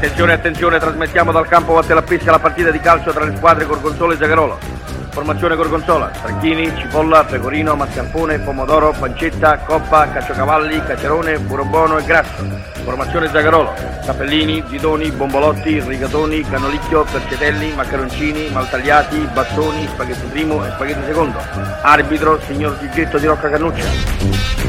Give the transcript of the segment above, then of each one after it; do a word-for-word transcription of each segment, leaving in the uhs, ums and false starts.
Attenzione, attenzione, trasmettiamo dal campo Vattelapesca la partita di calcio tra le squadre Gorgonzola e Zagarolo. Formazione Gorgonzola: Franchini, cipolla, pecorino, mascarpone, pomodoro, pancetta, coppa, caciocavalli, cacerone, burrobono e grasso. Formazione Zagarolo: capellini, bidoni, bombolotti, rigatoni, canolicchio, percetelli, maccaroncini, maltagliati, bastoni, spaghetti primo e spaghetti secondo. Arbitro signor Gigetto di Rocca Cannuccia.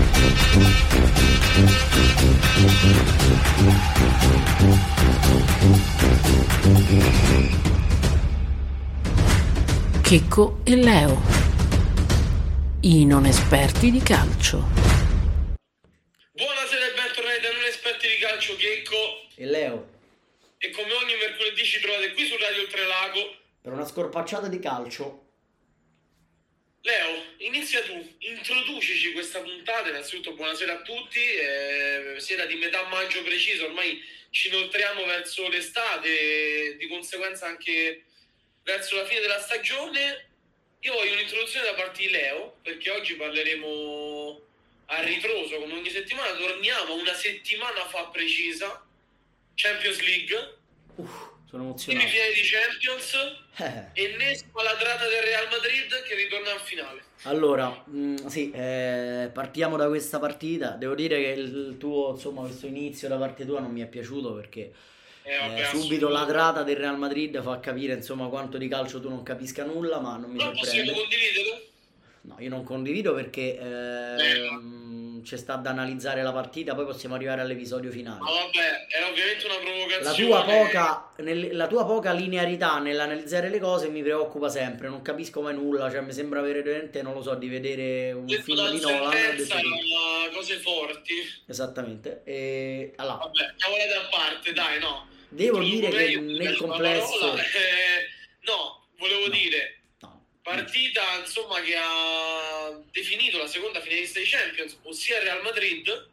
Checco e Leo, i non esperti di calcio. Buonasera e bentornati da non esperti di calcio, Checco e Leo. E come ogni mercoledì ci trovate qui su Radio Oltrelago per una scorpacciata di calcio. Leo, inizia tu, introducici questa puntata. Innanzitutto buonasera a tutti, eh, sera di metà maggio preciso, ormai ci inoltriamo verso l'estate e di conseguenza anche verso la fine della stagione. Io voglio un'introduzione da parte di Leo, perché oggi parleremo a ritroso come ogni settimana. Torniamo una settimana fa precisa, Champions League. Uff, sono emozionato. Semifinali di Champions, eh. ennesima ladrata del Real Madrid che ritorna al finale. Allora, mh, sì, eh, partiamo da questa partita. Devo dire che il tuo, insomma, questo inizio da parte tua non mi è piaciuto perché Eh, vabbè, eh, subito ladrata del Real Madrid fa capire insomma quanto di calcio tu non capisca nulla, ma non mi non sorprende. possiamo condividere? No, io non condivido perché eh, c'è sta da analizzare la partita, poi possiamo arrivare all'episodio finale. Ma vabbè, è ovviamente una provocazione. La tua poca, nel, la tua poca linearità nell'analizzare le cose mi preoccupa sempre, non capisco mai nulla, cioè mi sembra veramente, non lo so, di vedere un detto film di Nolan. Sentenza, cose forti. Esattamente. E allora, vabbè, cavolate a parte, dai, no. Devo Trovo dire che meglio nel complesso parola, eh, no, volevo no, dire no. partita insomma che ha definito la seconda finalista di Champions, ossia il Real Madrid,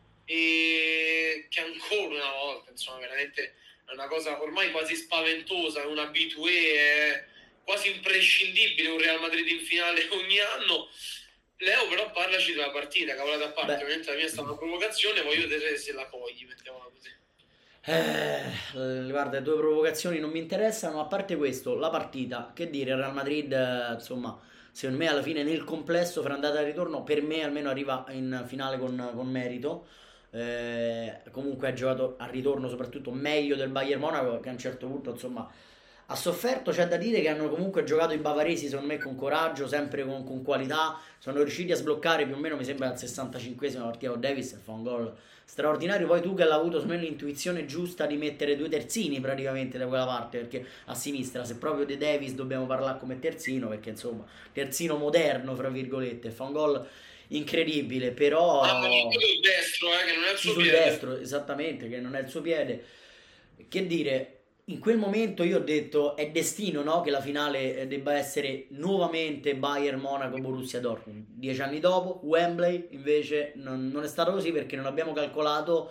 e che ancora una volta insomma veramente è una cosa ormai quasi spaventosa, è un abitué, è quasi imprescindibile un Real Madrid in finale ogni anno. Leo, però parlaci della partita, cavolata a parte. Beh, ovviamente la mia è stata una provocazione, voglio vedere se la cogli, mettiamola così. Eh, guarda, le tue provocazioni non mi interessano, a parte questo, la partita, che dire, il Real Madrid, eh, insomma, secondo me alla fine nel complesso, fra andata e ritorno, per me almeno arriva in finale con, con merito. Eh, comunque ha giocato al ritorno soprattutto meglio del Bayern Monaco, che a un certo punto, insomma, ha sofferto. C'è da dire che hanno comunque giocato i bavaresi, secondo me, con coraggio, sempre con, con qualità. Sono riusciti a sbloccare più o meno, mi sembra, al sessantacinquesimo partita con Davis e fa un gol straordinario. Poi Tuchel ha avuto, secondo me, l'intuizione giusta di mettere due terzini praticamente da quella parte, perché a sinistra, se proprio di Davis dobbiamo parlare come terzino, perché insomma terzino moderno fra virgolette, fa un gol incredibile. Però ah, ma sul destro, eh, che non è il suo sul piede. destro, esattamente, che non è il suo piede. Che dire, in quel momento io ho detto è destino, no, che la finale debba essere nuovamente Bayern Monaco Borussia Dortmund. Dieci anni dopo Wembley invece non, non è stato così, perché non abbiamo calcolato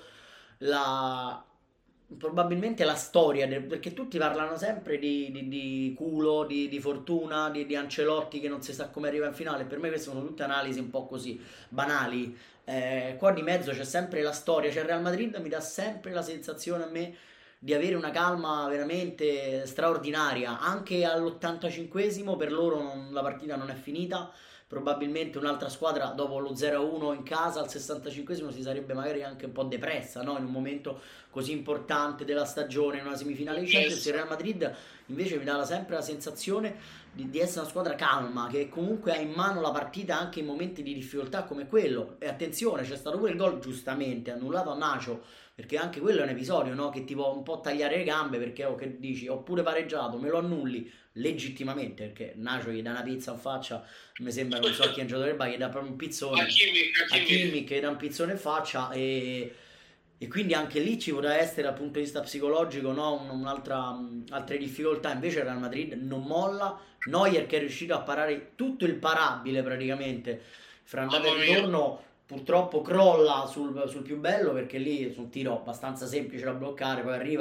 la probabilmente la storia del, perché tutti parlano sempre di, di, di culo, di, di fortuna, di, di Ancelotti che non si sa come arriva in finale. Per me queste sono tutte analisi un po' così banali. Eh, qua di mezzo c'è sempre la storia, cioè il Real Madrid mi dà sempre la sensazione a me di avere una calma veramente straordinaria. Anche all'ottantacinquesimo per loro non, la partita non è finita. Probabilmente un'altra squadra dopo lo zero a uno in casa al sessantacinquesimo si sarebbe magari anche un po' depressa, no? In un momento così importante della stagione, in una semifinale di Champions. Il Real Madrid invece mi dà sempre la sensazione di, di essere una squadra calma, che comunque ha in mano la partita anche in momenti di difficoltà come quello. E attenzione, c'è stato pure il gol giustamente annullato a Nacho, perché anche quello è un episodio, no? Che ti può un po' tagliare le gambe, perché oh, che dici, ho pure pareggiato, me lo annulli legittimamente, perché Nacho gli dà una pizza in faccia, mi sembra, non so chi è un giocatore del Bayern, gli dà proprio un pizzone a Kimmich, a Kimmich che dà un pizzone in faccia, e, e quindi anche lì ci potrà essere dal punto di vista psicologico, no? un'altra altre difficoltà. Invece il Real Madrid non molla. Neuer che è riuscito a parare tutto il parabile praticamente fra andata e ritorno, purtroppo crolla sul, sul più bello, perché lì su un tiro abbastanza semplice da bloccare, poi arriva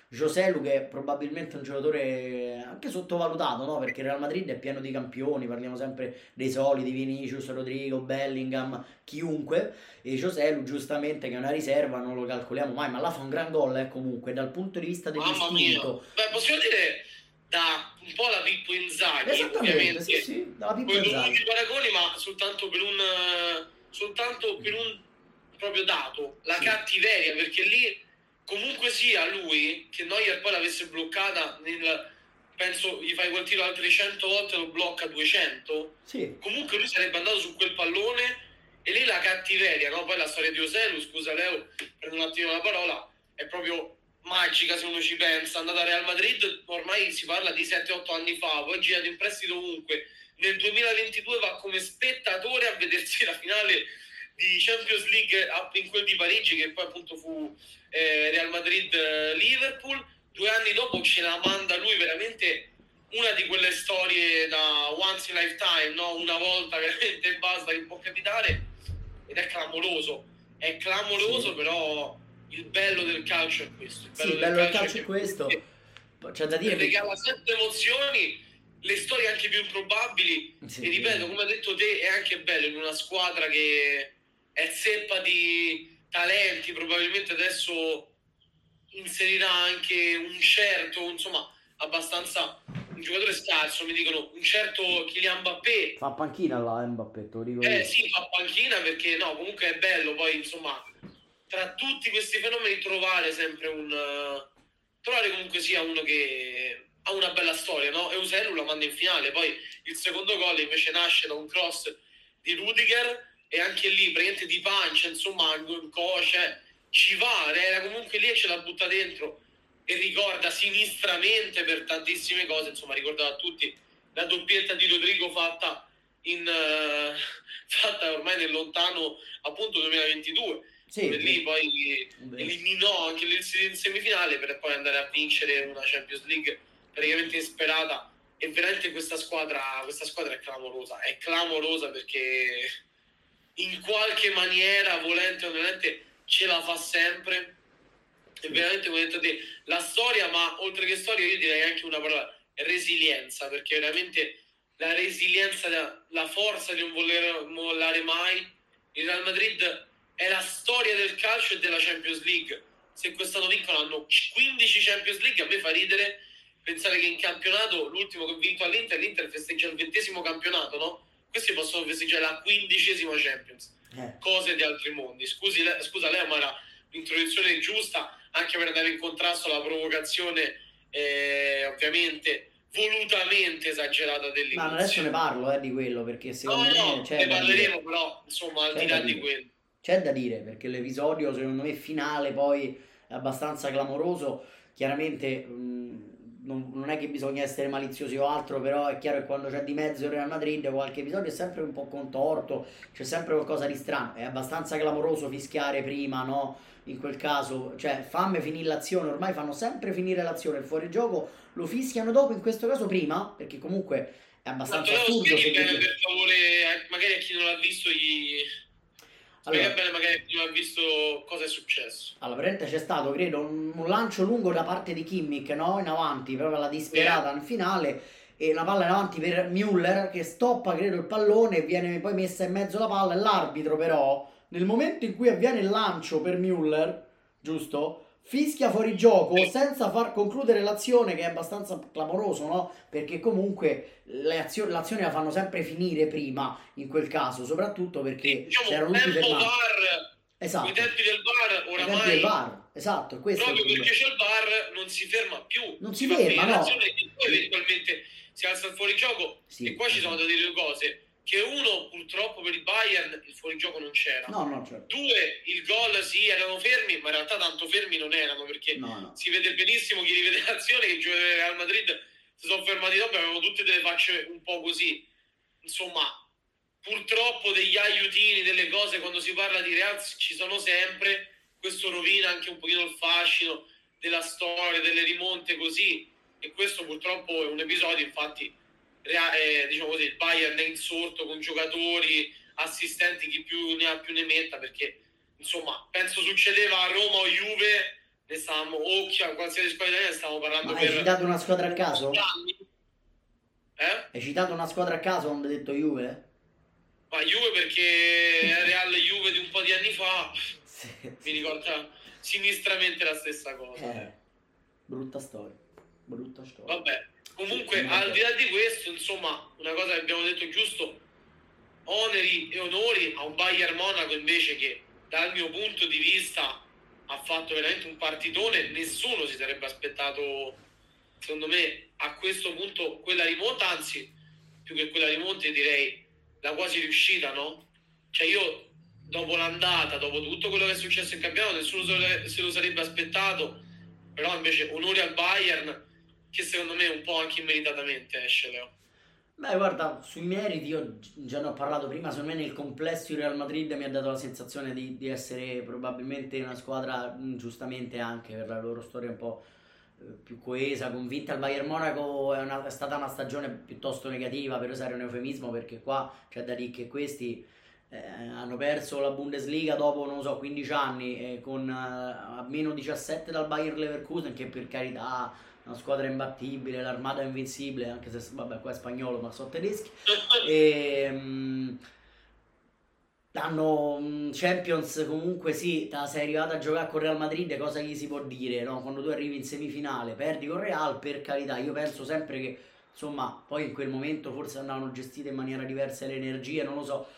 Joselu, che è probabilmente un giocatore anche sottovalutato, no? Perché il Real Madrid è pieno di campioni, parliamo sempre dei soliti, Vinicius, Rodrigo, Bellingham, chiunque, e Joselu giustamente che è una riserva, non lo calcoliamo mai, ma là fa un gran gol, eh, comunque, dal punto di vista Mamma mia. dell'istinto. Beh, possiamo dire da un po' la Pippo Inzaghi, Esattamente, ovviamente. sì, sì, dalla Pippo Poi Inzaghi. i paragoni, ma soltanto per un soltanto per un proprio dato, la Sì. cattiveria, perché lì comunque sia lui che Neuer poi l'avesse bloccata nel, penso gli fai quel tiro altre cento volte, lo blocca duecento, Sì. comunque lui sarebbe andato su quel pallone, e lì la cattiveria, no? Poi la storia di Joselu, scusa Leo, prendo un attimo la parola, è proprio magica se uno ci pensa. È andata a Real Madrid, ormai si parla di sette otto anni fa, poi girato in prestito ovunque, nel duemilaventidue va come spettatore a vedersi la finale di Champions League in quel di Parigi, che poi appunto fu eh, Real Madrid-Liverpool. Due anni dopo ce la manda lui, veramente una di quelle storie da once in a lifetime, no? Una volta veramente basta che può capitare, ed è clamoroso, è clamoroso, Sì. Però il bello del calcio è questo. Il Sì, il bello del calcio è questo. C'è da dire che regala sette emozioni, le storie anche più improbabili, sì, e ripeto, come hai detto te, è anche bello in una squadra che è zeppa di talenti, probabilmente adesso inserirà anche un certo, insomma, abbastanza un giocatore scarso, mi dicono, un certo Kylian Mbappé. Fa panchina là, Mbappé, te lo dico Eh io. sì, fa panchina, perché no, comunque è bello poi, insomma, tra tutti questi fenomeni trovare sempre un uh, trovare comunque sia uno che ha una bella storia, no? Eusebio la manda in finale, poi il secondo gol invece nasce da un cross di Rudiger, e anche lì praticamente di pancia, insomma, un coce ci va, era comunque lì e ce la butta dentro, e ricorda sinistramente per tantissime cose, insomma, ricorda a tutti la doppietta di Rodrigo fatta in uh, fatta ormai nel lontano appunto duemilaventidue, Sì, dove sì. lì poi eliminò anche in semifinale per poi andare a vincere una Champions League praticamente insperata. E veramente questa squadra questa squadra è clamorosa, è clamorosa perché in qualche maniera, volente o nolente, ce la fa sempre. E veramente, come hai detto te, la storia, ma oltre che storia io direi anche una parola, resilienza, perché veramente la resilienza, la forza di non voler mollare mai. Il Real Madrid è la storia del calcio e della Champions League. Se quest'anno vincono hanno quindici Champions League, a me fa ridere pensare che in campionato l'ultimo che ha vinto all'Inter, l'Inter festeggia il ventesimo campionato, no? Questi possono festeggiare la quindicesima Champions. Eh. Cose di altri mondi. Scusi, scusa Leo, ma era l'introduzione giusta anche per andare in contrasto alla provocazione eh, ovviamente volutamente esagerata dell'inizio. Ma adesso ne parlo eh, di quello, perché secondo no, me no, c'è ne da parleremo dire. però insomma al C'è di da là di dire. quello C'è da dire, perché l'episodio secondo me finale poi è abbastanza clamoroso. Chiaramente mh, non, non è che bisogna essere maliziosi o altro, però è chiaro che quando c'è di mezzo il Real Madrid qualche episodio è sempre un po' contorto, c'è sempre qualcosa di strano. È abbastanza clamoroso fischiare prima, no? In quel caso, cioè fammi finire l'azione, ormai fanno sempre finire l'azione, il fuorigioco lo fischiano dopo, in questo caso prima, perché comunque è abbastanza Matteo, assurdo. spieghi Se bene dice... per favore, eh, magari a chi non l'ha visto gli... spiega Allora, bene magari a chi non ha visto cosa è successo. allora, praticamente c'è stato, credo, un, un lancio lungo da parte di Kimmich, no? In avanti, proprio la disperata in finale, e una palla in avanti per Müller che stoppa, credo, il pallone e viene poi messa in mezzo la palla, e l'arbitro però, nel momento in cui avviene il lancio per Müller, giusto? Fischia fuori gioco senza far concludere l'azione, che è abbastanza clamoroso, no? Perché comunque le azioni, l'azione la fanno sempre finire prima, in quel caso, soprattutto perché Diciamo, c'erano tutti tempo fermati. VAR, Esatto. i tempi del VAR I tempi oramai del VAR, esatto, questo è il proprio problema. perché c'è il VAR non si ferma più, Non si fa ferma, finire no. l'azione e poi eventualmente si alza il fuorigioco. Sì. E qua ci sono da dire due cose: che uno, purtroppo per il Bayern il fuorigioco non c'era, No, no, certo. due, il gol sì, erano fermi, ma in realtà tanto fermi non erano, perché No, no. si vede benissimo chi rivede l'azione che i giocatori del Real Madrid si sono fermati dopo e avevano tutte delle facce un po' così. Insomma, purtroppo degli aiutini, delle cose, quando si parla di Real ci sono sempre. Questo rovina anche un pochino il fascino della storia, delle rimonte così, e questo purtroppo è un episodio. Infatti eh, diciamo così, il Bayern è insorto con giocatori, assistenti, chi più ne ha più ne metta, perché insomma penso succedeva a Roma o Juve, ne stavamo, o chi- qualsiasi squadra italiana, stavamo parlando Ma per... hai citato una squadra a caso? anni. Eh? Hai citato una squadra a caso quando hai detto Juve? Ma Juve perché è Real Juve di un po' di anni fa, Sì, mi sì. ricorda sinistramente la stessa cosa. Eh, brutta storia. Brutta storia. Vabbè, comunque Sì, al di là di questo, insomma, una cosa che abbiamo detto giusto, oneri e onori a un Bayern Monaco invece che dal mio punto di vista ha fatto veramente un partitone, nessuno si sarebbe aspettato, secondo me, a questo punto quella rimonta, anzi, più che quella rimonta direi la quasi riuscita, no? Cioè io, dopo l'andata, dopo tutto quello che è successo in campionato, nessuno se lo, se lo sarebbe aspettato, però invece onori al Bayern, che secondo me un po' anche immeritatamente esce, Leo. Beh, guarda, sui meriti io gi- già ne ho parlato prima, secondo me nel complesso il Real Madrid mi ha dato la sensazione di, di essere probabilmente una squadra, mh, giustamente anche per la loro storia un po' eh, più coesa, convinta. Il Bayern Monaco è, una- è stata una stagione piuttosto negativa, per usare un eufemismo, perché qua c'è da dire che questi eh, hanno perso la Bundesliga dopo, non so, quindici anni, eh, con eh, a meno diciassette dal Bayer Leverkusen, che per carità una squadra imbattibile, l'armata invincibile, anche se vabbè qua è spagnolo ma sono tedeschi, e mh, hanno mh, Champions comunque sì, ta- sei arrivato a giocare con Real Madrid, cosa gli si può dire, no? Quando tu arrivi in semifinale, perdi con Real, per carità, io penso sempre che insomma poi in quel momento forse andavano gestite in maniera diversa le energie, non lo so.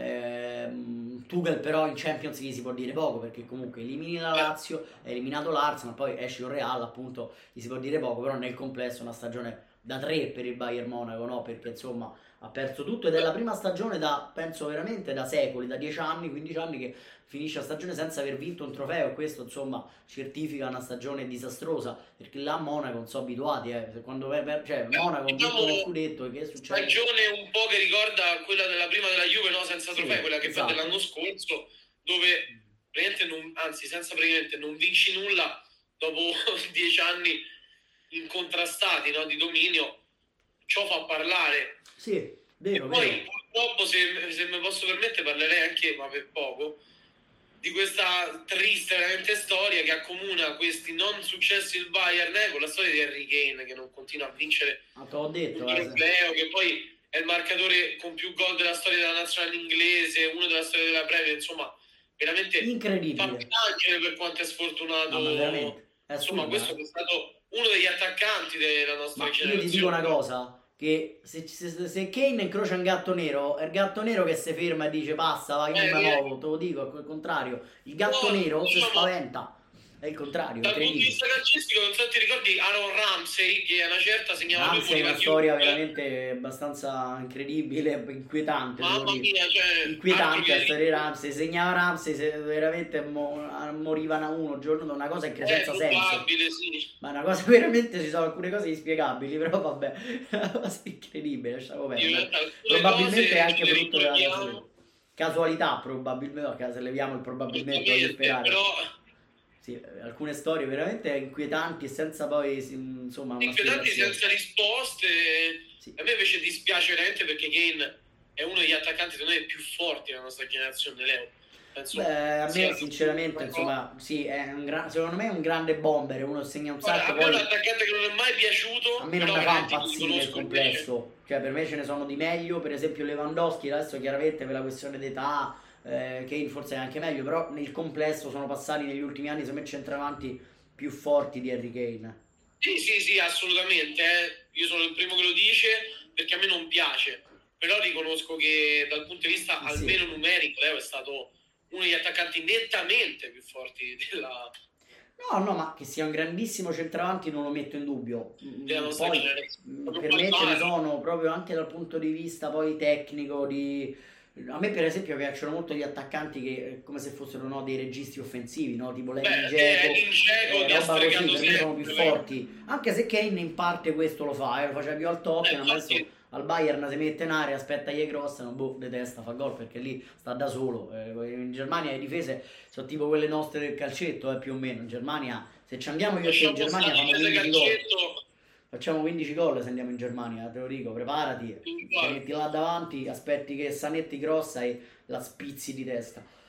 Ehm, Tuchel però in Champions gli si può dire poco, perché comunque elimini la Lazio, hai eliminato l'Arsenal, poi esci con Real, appunto gli si può dire poco, però nel complesso è una stagione da tre per il Bayern Monaco, no? Perché insomma ha perso tutto ed è la prima stagione da, penso veramente da secoli, da dieci anni, quindici anni che finisce la stagione senza aver vinto un trofeo, e questo insomma certifica una stagione disastrosa, perché là a Monaco non sono abituati, eh. Se quando vai per, cioè Monaco ha vinto lo scudetto, e che succede? Stagione un po' che ricorda quella della prima della Juve, no? Senza Sì, trofei, quella che esatto. fa dell'anno scorso, dove praticamente non, anzi senza praticamente non vinci nulla dopo dieci anni incontrastati, no? Di dominio. Ciò fa parlare. Sì, E vero, poi vero. purtroppo, se, se mi posso permettere, parlerei anche, ma per poco, di questa triste veramente storia che accomuna questi non successi del Bayern eh, con la storia di Harry Kane, che non continua a vincere Ma te l'ho un detto, eh, trofeo, che poi è il marcatore con più gol della storia della nazionale inglese, uno della storia della Premier, insomma, veramente fa incredibile. piangere per quanto è sfortunato. No, ma veramente, è Insomma, assurda, questo eh. è stato uno degli attaccanti della nostra Ma io generazione. ti dico una cosa, che se, se, se Kane incrocia un gatto nero, è il gatto nero che si ferma e dice passa, vai, non Eh, mi eh. muovo, te lo dico, al contrario. Il gatto No, nero si diciamo- spaventa, è il contrario, Dal punto di incredibile. vista calcistico, non so se ti ricordi Aaron Ramsey, che a una certa segnava più Ramsey è una storia veramente abbastanza incredibile, inquietante, devo Mamma dire. mia, cioè, altro Inquietante che- la storia di Ramsey, segnava Ramsey, se veramente mo- moriva una uno giorno, una cosa che È senza senso. probabile, sì. Ma è una cosa veramente, ci sono alcune cose inspiegabili, però vabbè, è una cosa incredibile, lasciamo perdere. Alcune Probabilmente cose è anche ce le frutto della ricordiamo. casualità. Casualità, probabilmente, no, se leviamo il probabilmente, voglio Assolutamente, sperare. però Sì, alcune storie veramente inquietanti e senza poi, sì, insomma, una inquietanti spiegazione. senza risposte. Sì. A me invece dispiace veramente perché Kane è uno degli attaccanti secondo me più forti della nostra generazione, Leo. Penso Beh, a me sia- sinceramente, insomma, sì, è un gra- secondo me è un grande bomber, uno segna un Guarda, sacco, a me è poi un attaccante che non è mai piaciuto. a me non però mi fa veramente impazzire il riconosco complesso, cioè per me ce ne sono di meglio, per esempio Lewandowski, adesso chiaramente per la questione d'età, eh, Kane forse è anche meglio, però nel complesso sono passati negli ultimi anni, secondo me, centravanti più forti di Harry Kane. Sì, sì, sì, assolutamente. eh. Io sono il primo che lo dice perché a me non piace, però riconosco che dal punto di vista Sì. almeno numerico Leo è stato uno degli attaccanti nettamente più forti della, No, no, ma che sia un grandissimo centravanti non lo metto in dubbio. Mm, della nostra Poi generazione. mm, Proprio per me ce ne Balbani. sono proprio anche dal punto di vista poi tecnico di... A me per esempio piacciono molto gli attaccanti che eh, come se fossero no, dei registi offensivi, no? Tipo Beh, Lenny eh, Dzeko, Dzeko eh, che ha roba così, stregato per me sono più sempre. forti. Anche se Kane in parte questo lo fa, eh, lo faceva più al Tottenham, Eh, adesso infatti- al Bayern si mette in area, aspetta gli cross, non boh, detesta, fa gol perché lì sta da solo. Eh, in Germania le difese sono tipo quelle nostre del calcetto, eh, più o meno. In Germania, se ci andiamo io e te in Lasciamo Germania stare facciamo il quindici gol. calcetto. Facciamo quindici gol se andiamo in Germania, te lo dico, preparati, ti Infatti. metti là davanti, aspetti che Sanetti grossa e la spizzi di testa.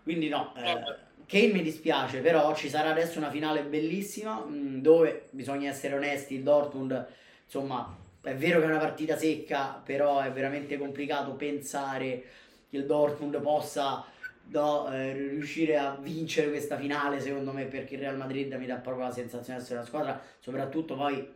Quindi no, eh, Vabbè. Kane mi dispiace, però ci sarà adesso una finale bellissima, mh, dove bisogna essere onesti, il Dortmund, insomma, è vero che è una partita secca, però è veramente complicato pensare che il Dortmund possa no, eh, riuscire a vincere questa finale, secondo me, perché il Real Madrid mi dà proprio la sensazione di essere una squadra, soprattutto poi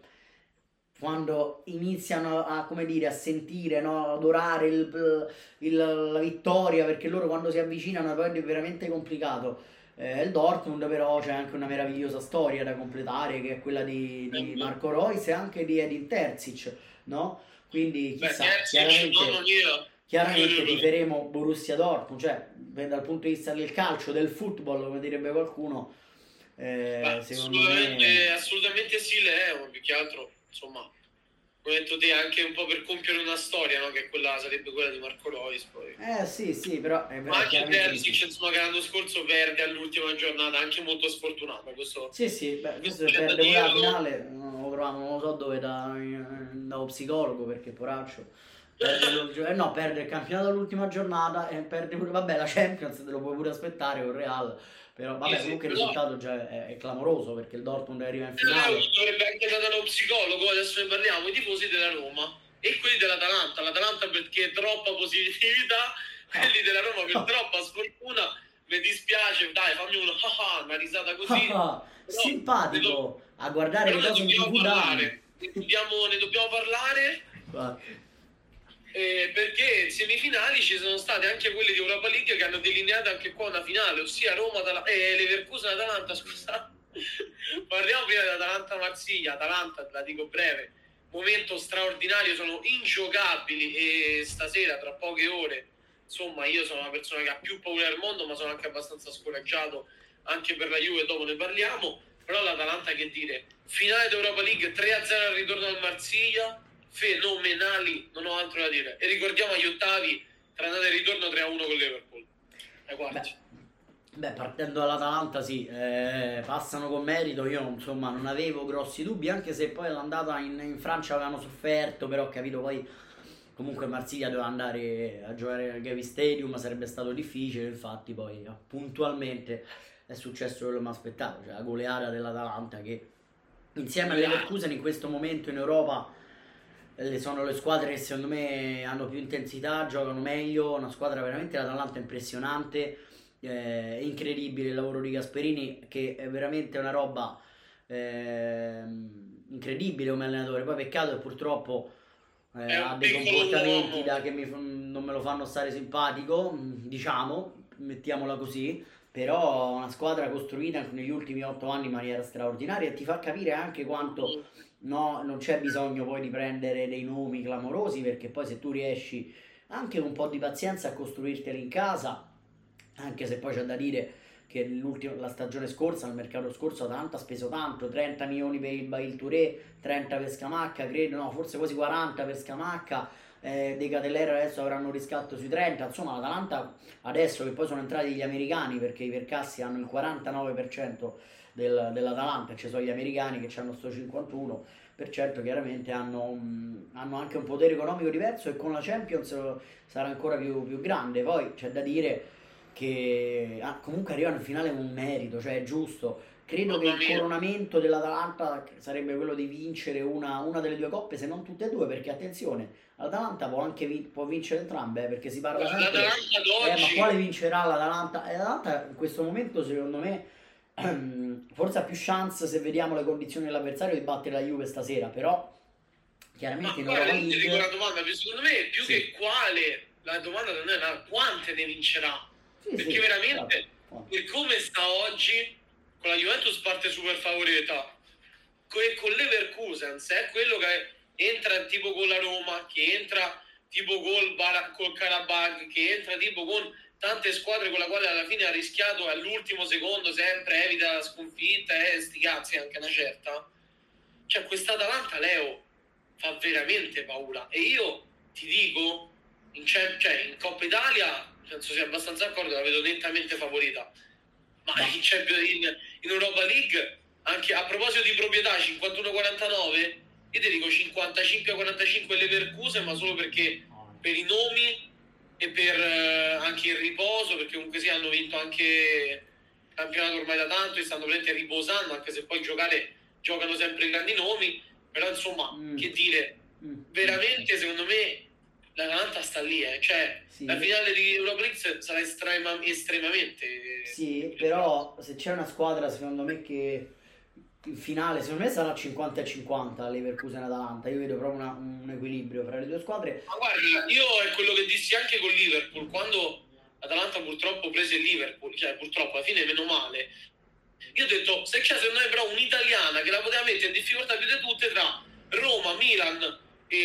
quando iniziano a, come dire, a sentire, no, adorare il, il- la vittoria, perché loro quando si avvicinano poi è veramente complicato. Eh, il Dortmund però c'è anche una meravigliosa storia da completare, che è quella di, di Marco Reus e anche di Edin Terzic, no? Quindi Beh, chissà, Terzic, no, chiaramente, non io. chiaramente tiferemo Borussia Dortmund, cioè dal punto di vista del calcio, del football, come direbbe qualcuno, eh, Beh, secondo assolutamente, me... assolutamente sì, Leo, più che altro, insomma, come hai detto te, anche un po' per compiere una storia, no? Che quella sarebbe quella di Marco Reus, poi. Eh sì, sì, però... È, Ma anche chiaramente... Terzic, insomma, che l'anno scorso perde all'ultima giornata, anche molto sfortunato, questo... Sì, sì, beh, questo questo c'è da perde pure la dirlo. finale, non lo trovavo, non lo so dove da, dallo psicologo, perché poraccio perde, lo- eh, no, perde il campionato all'ultima giornata e perde pure, vabbè, la Champions te lo puoi pure aspettare con Real, però vabbè, Sì, sì, comunque il però- risultato già è, è clamoroso, perché il Dortmund arriva in Eh, finale. dovrebbe anche andare dallo psicologo, adesso ne parliamo, i tifosi della Roma e quelli dell'Atalanta. L'Atalanta perché troppa positività, quelli della Roma per troppa sfortuna. Mi dispiace, dai, fammi uno, ah, ah, una risata così. Ah, Però simpatico ne do- a guardare però le ne cose in dobbiamo tivù da anni. parlare, ne dobbiamo, ne dobbiamo parlare Guarda. eh, perché in semifinali ci sono state anche quelle di Europa League che hanno delineato anche qua una finale, ossia Roma Atala- eh, Leverkusen Atalanta, scusa. Parliamo prima di Atalanta Marsiglia. Atalanta, te la dico breve, momento straordinario, sono ingiocabili e stasera tra poche ore, insomma, io sono una persona che ha più paura del mondo, ma sono anche abbastanza scoraggiato anche per la Juve, dopo ne parliamo. Però l'Atalanta, che dire, finale d'Europa League tre a zero al ritorno al Marsiglia, fenomenali, non ho altro da dire. E ricordiamo agli ottavi, tra andata e ritorno tre a uno con Liverpool ai quarti. Beh, partendo dall'Atalanta sì, eh, passano con merito, io insomma non avevo grossi dubbi, anche se poi all'andata in, in Francia avevano sofferto, però ho capito poi comunque Marsiglia doveva andare a giocare al Gavi Stadium, sarebbe stato difficile, infatti poi puntualmente è successo quello che mi aspettavo, cioè la goleada dell'Atalanta che insieme alle Leverkusen in questo momento in Europa le sono le squadre che secondo me hanno più intensità, giocano meglio, una squadra veramente, l'Atalanta impressionante. Eh, è incredibile il lavoro di Gasperini, che è veramente una roba ehm, incredibile come allenatore. Poi peccato che purtroppo eh, È un ha dei piccolo comportamenti uomo. da che mi, non me lo fanno stare simpatico, mh, diciamo, mettiamola così. Però una squadra costruita negli ultimi otto anni in maniera straordinaria, e ti fa capire anche quanto no, non c'è bisogno poi di prendere dei nomi clamorosi, perché poi se tu riesci anche con un po' di pazienza a costruirteli in casa, anche se poi c'è da dire che l'ultima- la stagione scorsa, al mercato scorso, Atalanta ha speso tanto, trenta milioni per il Bail Touré, trenta per Scamacca, credo, no, forse quasi quaranta per Scamacca, eh, dei Catellera adesso avranno un riscatto sui trenta, insomma l'Atalanta adesso che poi sono entrati gli americani, perché i Vercassi hanno il quarantanove per cento del, dell'Atalanta, e ci sono gli americani che hanno sto cinquantuno per cento, chiaramente hanno, mh, hanno anche un potere economico diverso, e con la Champions eh, sarà ancora più, più grande. Poi c'è da dire che ah, comunque arrivano in finale con un merito, cioè è giusto. Credo che Mamma il mia. coronamento dell'Atalanta sarebbe quello di vincere una, una delle due coppe, se non tutte e due, perché attenzione, l'Atalanta può anche vi- può vincere entrambe, eh, perché si parla sempre L'Atalanta eh, ma d'oggi, quale vincerà l'Atalanta? Eh, L'Atalanta in questo momento secondo me ehm, forse ha più chance, se vediamo le condizioni dell'avversario, di battere la Juve stasera, però ma chiaramente in guarda, Europa io ti dico una League domanda, secondo me più Sì. che quale, la domanda non è una quante ne vincerà, sì, perché sì, veramente bravo. per come sta oggi, con la Juventus parte super favorita, que- con Leverkusen, se è quello che entra tipo con la Roma, che entra tipo col, Bara- col Karabakh, che entra tipo con tante squadre con la quale alla fine ha rischiato all'ultimo secondo, sempre evita la sconfitta, e eh, sti cazzi anche una certa, cioè questa Atalanta, Leo, fa veramente paura. E io ti dico, in, Cem- cioè, in Coppa Italia penso sia abbastanza d'accordo, la vedo nettamente favorita, ma in, Champions- in, in Europa League, anche a proposito di proprietà, cinquantuno quarantanove, io ti dico cinquantacinque quarantacinque Leverkusen, ma solo perché per i nomi e per eh, anche anche in riposo, perché comunque sì, hanno vinto anche il campionato ormai da tanto e stanno veramente riposando, anche se poi giocare giocano sempre grandi nomi, però insomma, Mm. che dire, Mm. veramente secondo me l'Atalanta sta lì, eh. Cioè Sì. la finale di Europa League sarà estrema- estremamente... Sì, però se c'è una squadra secondo me che in finale, secondo me sarà cinquanta e cinquanta Leverkusen e Atalanta. Io vedo proprio una- un equilibrio fra le due squadre. Ma guarda, io è quello che dissi anche con Liverpool, quando l'Atalanta purtroppo prese il Liverpool, cioè purtroppo alla fine meno male, io ho detto, se c'è secondo me però un'italiana che la poteva mettere in difficoltà più di tutte tra Roma, Milan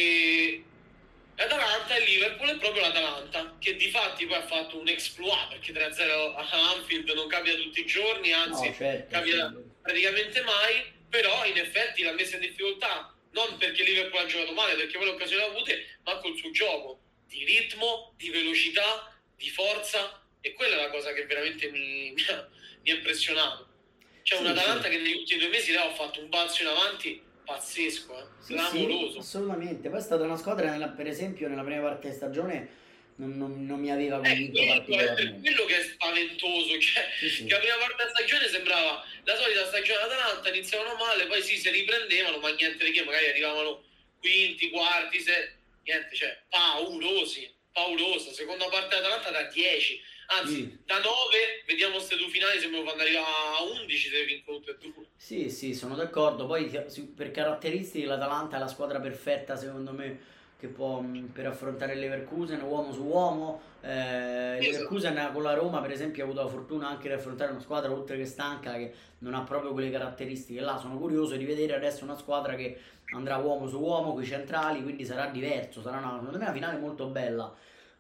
e Atalanta, e Liverpool è proprio l'Atalanta, che di fatti poi ha fatto un exploit, perché tre a zero a Anfield non capita tutti i giorni, anzi No, certo, capita sì. praticamente mai, però in effetti l'ha messa in difficoltà, non perché Liverpool ha giocato male, perché poi le occasioni le ha avute, ma col suo gioco di ritmo, di velocità, di forza, e quella è la cosa che veramente mi, mi ha, mi ha impressionato. C'è Sì, un Atalanta sì. che negli ultimi due mesi ha fatto un balzo in avanti pazzesco, eh? Sì, sì, clamoroso. assolutamente. Poi è stata una squadra, nella- per esempio, nella prima parte di stagione non, non- non mi aveva È convinto quello, è per particolarmente. quello che è spaventoso, cioè Sì, sì. che la prima parte della stagione sembrava la solita stagione Atalanta, iniziavano male, poi sì, si riprendevano, ma niente di che, magari arrivavano quinti, quarti, se... niente, cioè paurosi, paurosa, seconda parte dell'Atalanta da dieci, anzi Sì. da nove, vediamo queste due finali, sembra quando arriva a undici se vincono tutte e due. Sì, sì, sono d'accordo. Poi sì, per caratteristiche l'Atalanta è la squadra perfetta, secondo me, che può mh, per affrontare il Leverkusen, uomo su uomo. Eh, il Leverkusen con la Roma, per esempio, ha avuto la fortuna anche di affrontare una squadra oltre che stanca, che non ha proprio quelle caratteristiche là. Sono curioso di vedere adesso una squadra che andrà uomo su uomo con i centrali, quindi sarà diverso, sarà una, secondo me una finale molto bella.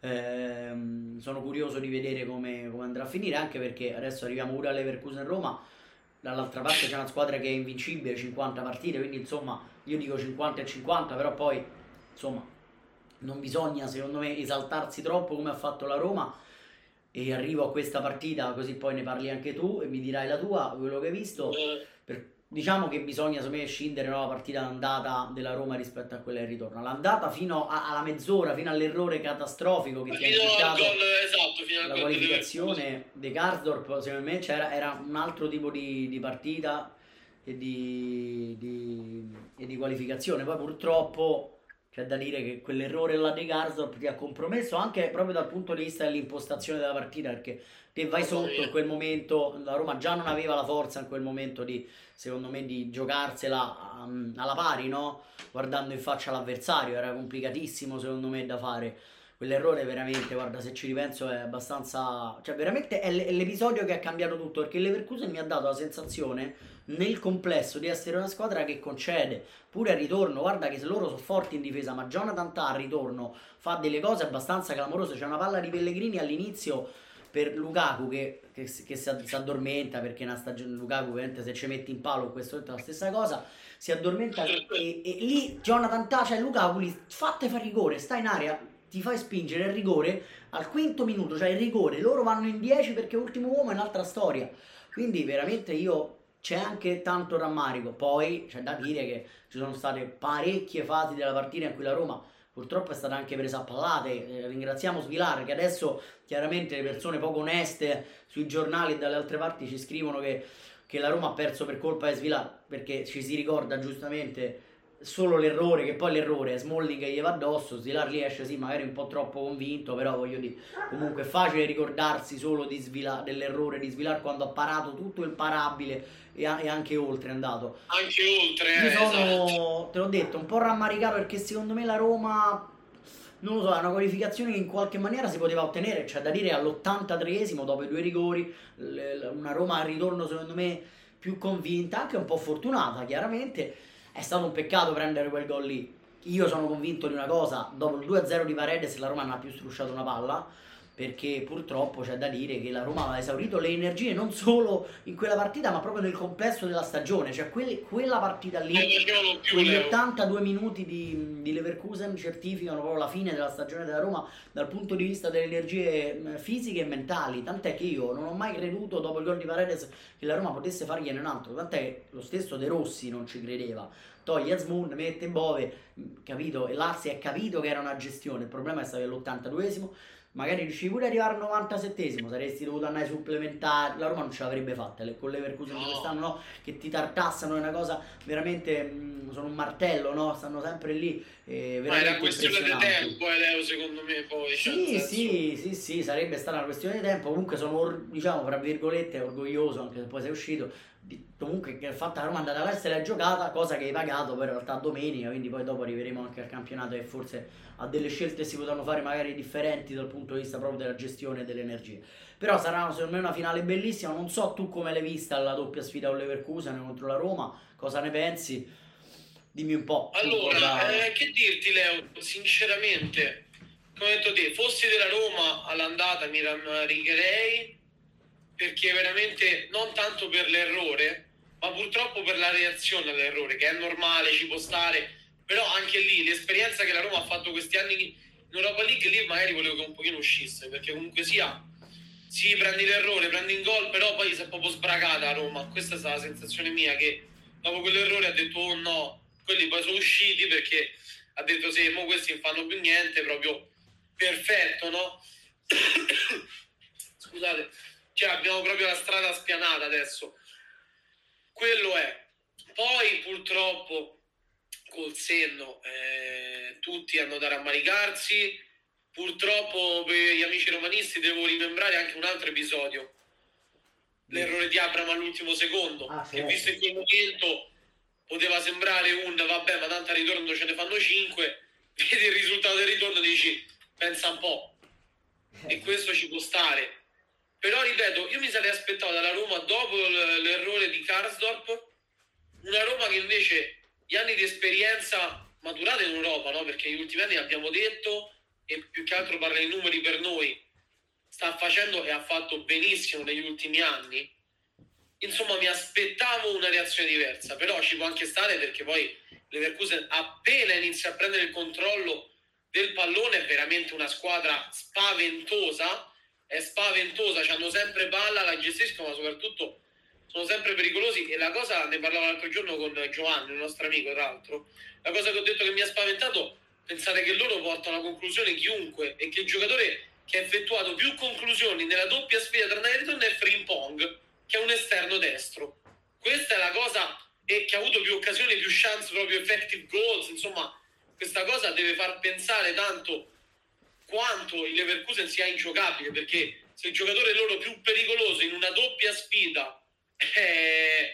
Ehm, sono curioso di vedere come, come andrà a finire, anche perché adesso arriviamo pure a Leverkusen-Roma. Dall'altra parte c'è una squadra che è invincibile, cinquanta partite, quindi insomma io dico cinquanta e cinquanta, però poi insomma non bisogna secondo me esaltarsi troppo come ha fatto la Roma. E arrivo a questa partita, così poi ne parli anche tu e mi dirai la tua, quello che hai visto. Eh, Per- diciamo che bisogna secondo me scindere, no, la partita d'andata della Roma rispetto a quella del ritorno. L'andata fino a- alla mezz'ora, fino all'errore catastrofico che ti ha fino al inficiato gol, esatto, fino al la gol qualificazione di Karsdorp, secondo me c'era, era un altro tipo di, di partita e di, di- e di qualificazione. Poi purtroppo c'è da dire che quell'errore là di Karsdorp ti ha compromesso anche proprio dal punto di vista dell'impostazione della partita, perché te vai sotto in quel momento, la Roma già non aveva la forza in quel momento di, secondo me, di giocarsela um, alla pari, no? Guardando in faccia l'avversario, era complicatissimo secondo me da fare. Quell'errore veramente, guarda, se ci ripenso è abbastanza... Cioè veramente è l- è l'episodio che ha cambiato tutto, perché il Leverkusen mi ha dato la sensazione nel complesso di essere una squadra che concede, pure al ritorno. Guarda che se loro sono forti in difesa, ma Jonathan Tah al ritorno fa delle cose abbastanza clamorose. C'è una palla di Pellegrini all'inizio per Lukaku che, che, si- che si ad- si addormenta, perché una stagione Lukaku ovviamente se ci metti in palo questo è la stessa cosa, si addormenta e, e lì Jonathan Tah, cioè Lukaku lì, fatte fa rigore, sta in area, ti fai spingere il rigore al quinto minuto, cioè il rigore, loro vanno in dieci perché ultimo uomo è un'altra storia. Quindi veramente io c'è anche tanto rammarico. Poi c'è da dire che ci sono state parecchie fasi della partita in cui la Roma purtroppo è stata anche presa a pallate. Eh, ringraziamo Svilar, che adesso chiaramente le persone poco oneste sui giornali e dalle altre parti ci scrivono che, che la Roma ha perso per colpa di Svilar, perché ci si ricorda giustamente solo l'errore, che poi l'errore è Smalling che gli va addosso, Svilar lì esce sì magari un po' troppo convinto, però voglio dire, comunque è facile ricordarsi solo di Svilar, dell'errore di Svilar quando ha parato tutto il parabile e, a- e anche oltre è andato. anche oltre, Io eh, sono, esatto. te l'ho detto, un po' rammaricato perché secondo me la Roma, non lo so, è una qualificazione che in qualche maniera si poteva ottenere. C'è da dire all'ottantatreesimo dopo i due rigori, l- l- una Roma al ritorno secondo me più convinta, anche un po' fortunata chiaramente. È stato un peccato prendere quel gol lì. Io sono convinto di una cosa: dopo il due a zero di Paredes la Roma non ha più strusciato una palla, perché purtroppo c'è da dire che la Roma aveva esaurito le energie non solo in quella partita ma proprio nel complesso della stagione. Cioè quelle- quella partita lì, Non facevano più, quegli Leo. ottantadue minuti di, di Leverkusen certificano proprio la fine della stagione della Roma dal punto di vista delle energie mh, fisiche e mentali. Tant'è che io non ho mai creduto dopo il gol di Paredes che la Roma potesse fargliene un altro. Tant'è che lo stesso De Rossi non ci credeva. Toglie Azmoun, mette Bove, mh, capito? E là si è capito che era una gestione. Il problema è stato che all'ottantaduesimo magari riuscivi pure ad arrivare al novantasettesimo, saresti dovuto andare ai supplementari, la Roma non ce l'avrebbe fatta, le- con l'Leverkusen di No. quest'anno, no? Che ti tartassano, è una cosa veramente, mh, sono un martello, no? Stanno sempre lì, eh, Ma era veramente questione di impressionanti. tempo, eh, Leo, secondo me, poi. Cioè, Sì, nel senso- sì, sì, sì, sarebbe stata una questione di tempo. Comunque sono, or- diciamo, fra virgolette, orgoglioso, anche se poi sei uscito, di- comunque che il fatto che la Roma è andata all'estero e giocata, cosa che hai pagato poi in realtà domenica, quindi poi dopo arriveremo anche al campionato e forse a delle scelte si potranno fare magari differenti dal punto di vista proprio della gestione delle energie. Però sarà secondo me una finale bellissima, non so tu come l'hai vista la doppia sfida con Leverkusen contro la Roma, cosa ne pensi? Dimmi un po'. tu Allora, cosa- eh, che dirti, Leo? Sinceramente, come hai detto te, fossi della Roma all'andata mi rammaricherei, perché veramente non tanto per l'errore, ma purtroppo per la reazione all'errore, che è normale, ci può stare, però anche lì l'esperienza che la Roma ha fatto questi anni in Europa League, lì magari volevo che un pochino uscisse, perché comunque sia, sì, prendi l'errore, prendi il gol, però poi si è proprio sbragata a Roma. Questa è stata la sensazione mia, che dopo quell'errore ha detto oh no, quelli poi sono usciti perché ha detto sì, mo questi non fanno più niente, proprio perfetto, no? Scusate, cioè abbiamo proprio la strada spianata adesso. Quello è. Poi purtroppo col senno eh, tutti hanno da rammaricarsi. Purtroppo per gli amici romanisti devo rimembrare anche un altro episodio, l'errore di Abraham all'ultimo secondo, Ah, che certo. visto in quel momento poteva sembrare un vabbè, ma tanto al ritorno ce ne fanno cinque, vedi il risultato del ritorno e dici pensa un po', e questo ci può stare. Però ripeto, io mi sarei aspettato dalla Roma, dopo l- l'errore di Karsdorp, una Roma che invece gli anni di esperienza maturata in Europa, no? Perché negli ultimi anni abbiamo detto, e più che altro parla i numeri per noi, sta facendo e ha fatto benissimo negli ultimi anni. Insomma, mi aspettavo una reazione diversa, però ci può anche stare, perché poi Leverkusen appena inizia a prendere il controllo del pallone è veramente una squadra spaventosa, è spaventosa, hanno sempre palla, la gestiscono, ma soprattutto sono sempre pericolosi. E la cosa, ne parlavo l'altro giorno con Giovanni, il nostro amico tra l'altro, la cosa che ho detto che mi ha spaventato, pensare che loro portano a conclusione chiunque, e che il giocatore che ha effettuato più conclusioni nella doppia sfida tra andata e ritorno è Frimpong, che è un esterno destro. Questa è la cosa, e che ha avuto più occasioni, più chance, proprio effective goals, insomma questa cosa deve far pensare tanto quanto il Leverkusen sia ingiocabile, perché se il giocatore loro più pericoloso in una doppia sfida è,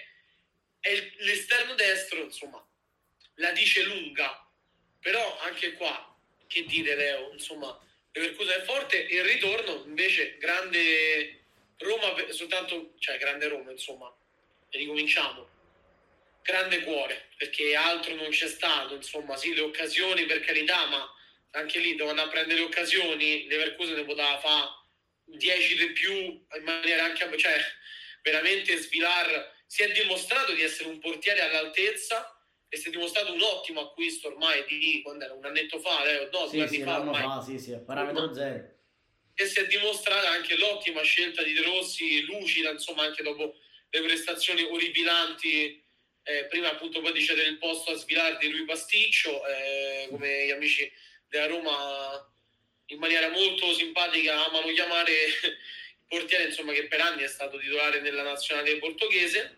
è l'esterno destro, insomma la dice lunga. Però anche qua, che dire, Leo, insomma Leverkusen è forte, e il ritorno invece grande Roma, per- soltanto, cioè grande Roma, insomma, e ricominciamo, grande cuore, perché altro non c'è stato, insomma, sì, le occasioni per carità, ma anche lì devono andare a prendere le occasioni. Leverkusen ne poteva fare dieci di più in maniera anche, cioè veramente Svilar si è dimostrato di essere un portiere all'altezza, e si è dimostrato un ottimo acquisto ormai di, quando era, un annetto fa, eh, no, Sì, due sì, anni un fa anno ormai, fa, sì, sì, a parametro zero. e si è dimostrata anche l'ottima scelta di De Rossi, lucida, insomma, anche dopo le prestazioni orripilanti. Eh, prima appunto poi di cedere il posto a Svilar di lui Pasticcio, eh, come gli amici della Roma in maniera molto simpatica amano chiamare il portiere, insomma, che per anni è stato titolare nella nazionale portoghese.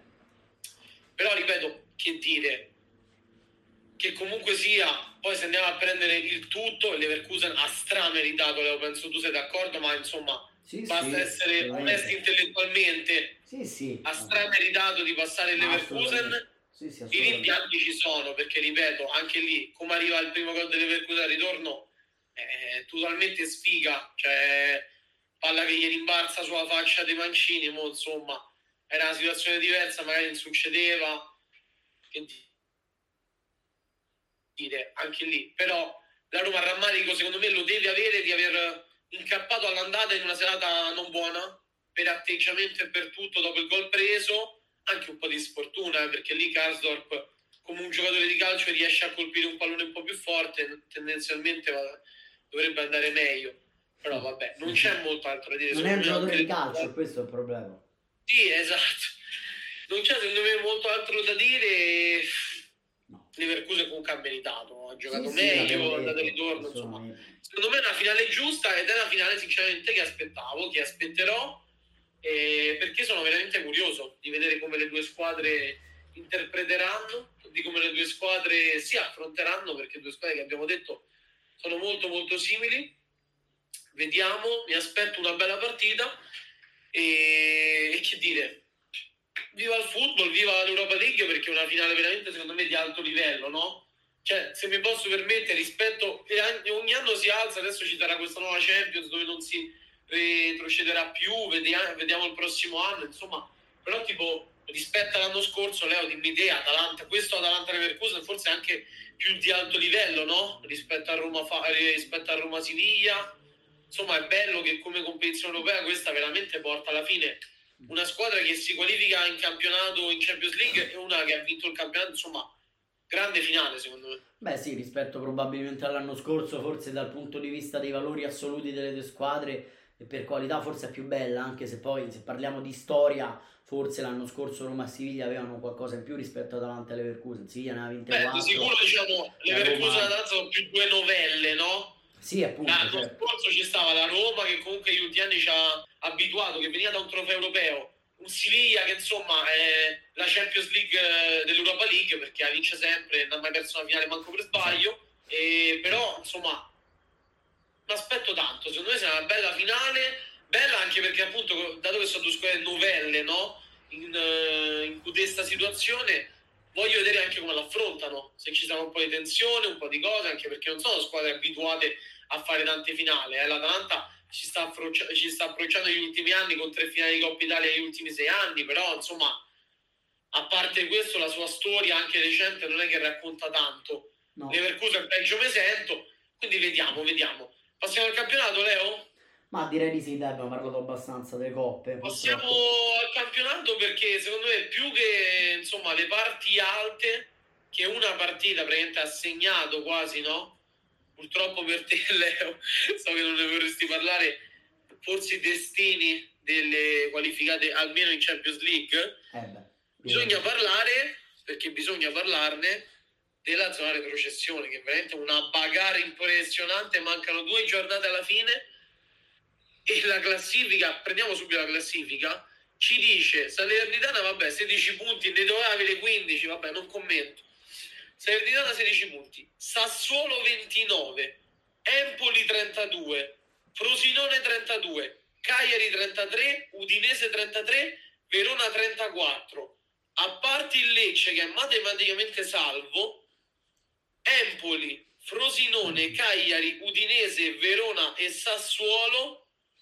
Però ripeto, che dire, che comunque sia, poi se andiamo a prendere il tutto, il Leverkusen ha strameritato, Leo, penso tu sei d'accordo, ma insomma Sì, basta sì, essere assolutamente. onesti intellettualmente, Sì, sì. ha strameritato di passare il Leverkusen. Assolutamente. Sì, sì, I assolutamente. rimpianti ci sono, perché ripeto, anche lì, come arriva il primo gol del Leverkusen al ritorno, è totalmente sfiga, cioè palla che gli rimbalza sulla faccia dei Mancini, mo, insomma, era una situazione diversa, magari non succedeva, che dire, anche lì. Però la Roma rammarico secondo me lo deve avere di aver incappato all'andata in una serata non buona, per atteggiamento e per tutto, dopo il gol preso, anche un po' di sfortuna, eh, perché lì Karsdorp, come un giocatore di calcio, riesce a colpire un pallone un po' più forte, tendenzialmente va, dovrebbe andare meglio. Però vabbè, non c'è molto altro da dire. Non è un secondo me, giocatore di anche- calcio, questo è il problema. Sì, esatto. Non c'è secondo me molto altro da dire. No. Leverkusen comunque ha meritato, ha giocato Sì, sì, meglio, l'avevo è andato detto, e ritorno, insomma. assolutamente. Secondo me è una finale giusta ed è una finale sinceramente che aspettavo, che aspetterò, eh, perché sono veramente curioso di vedere come le due squadre interpreteranno, di come le due squadre si affronteranno, perché due squadre che abbiamo detto sono molto molto simili. Vediamo, mi aspetto una bella partita e, e che dire, viva il football, viva l'Europa League, perché è una finale veramente secondo me di alto livello, no? Cioè, se mi posso permettere, rispetto, e ogni anno si alza, adesso ci sarà questa nuova Champions dove non si retrocederà più, vediamo, vediamo il prossimo anno, insomma, però tipo rispetto all'anno scorso, Leo, dimmi te, Atalanta, questo Atalanta Leverkusen forse anche più di alto livello, no? Rispetto a Roma, rispetto a Roma Siviglia, insomma è bello che come competizione europea questa veramente porta alla fine una squadra che si qualifica in campionato, in Champions League, e una che ha vinto il campionato, insomma grande finale secondo me. Beh sì, rispetto probabilmente all'anno scorso, forse dal punto di vista dei valori assoluti delle due squadre e per qualità forse è più bella, anche se poi se parliamo di storia forse l'anno scorso Roma e Siviglia avevano qualcosa in più rispetto ad Atalanta e Leverkusen. Siviglia ne aveva vinte Beh, quattro. di sicuro diciamo Leverkusen e Atalanta sono più due novelle, no? Sì, appunto. L'anno Certo. scorso ci stava la Roma che comunque negli ultimi anni ci ha abituato, che veniva da un trofeo europeo, un Siviglia che insomma è la Champions League dell'Europa League perché la vince sempre, non ha mai perso una finale manco per sbaglio, e però insomma mi aspetto tanto, secondo me sarà una bella finale, bella anche perché appunto dato che sono due squadre novelle, no? In, in questa situazione voglio vedere anche come l'affrontano, se ci sarà un po' di tensione, un po' di cose, anche perché non sono squadre abituate a fare tante finali, eh? L'Atalanta ci sta, approcci- ci sta approcciando negli ultimi anni con tre finali di Coppa Italia negli ultimi sei anni, però insomma a parte questo la sua storia anche recente non è che racconta tanto. No. Leverkusen peggio me sento, quindi vediamo, vediamo. Passiamo al campionato, Leo? Ma direi di sì, dai, abbiamo parlato abbastanza delle coppe. Passiamo purtroppo. al campionato perché secondo me più che insomma le parti alte, che una partita praticamente ha segnato quasi, no? Purtroppo per te, Leo, so che non ne vorresti parlare, forse i destini delle qualificate almeno in Champions League. Eh beh, bisogna parlare, perché bisogna parlarne, della zona retrocessione, che è veramente una bagarre impressionante, mancano due giornate alla fine e la classifica, prendiamo subito la classifica, ci dice Salernitana, vabbè, sedici punti, ne doveva avere quindici, vabbè, non commento. Salernitana sedici punti, Sassuolo ventinove, Empoli trentadue, Frosinone trentadue, Cagliari trentatré, Udinese trentatré, Verona trentaquattro. A parte il Lecce che è matematicamente salvo, Empoli, Frosinone, Cagliari, Udinese, Verona e Sassuolo,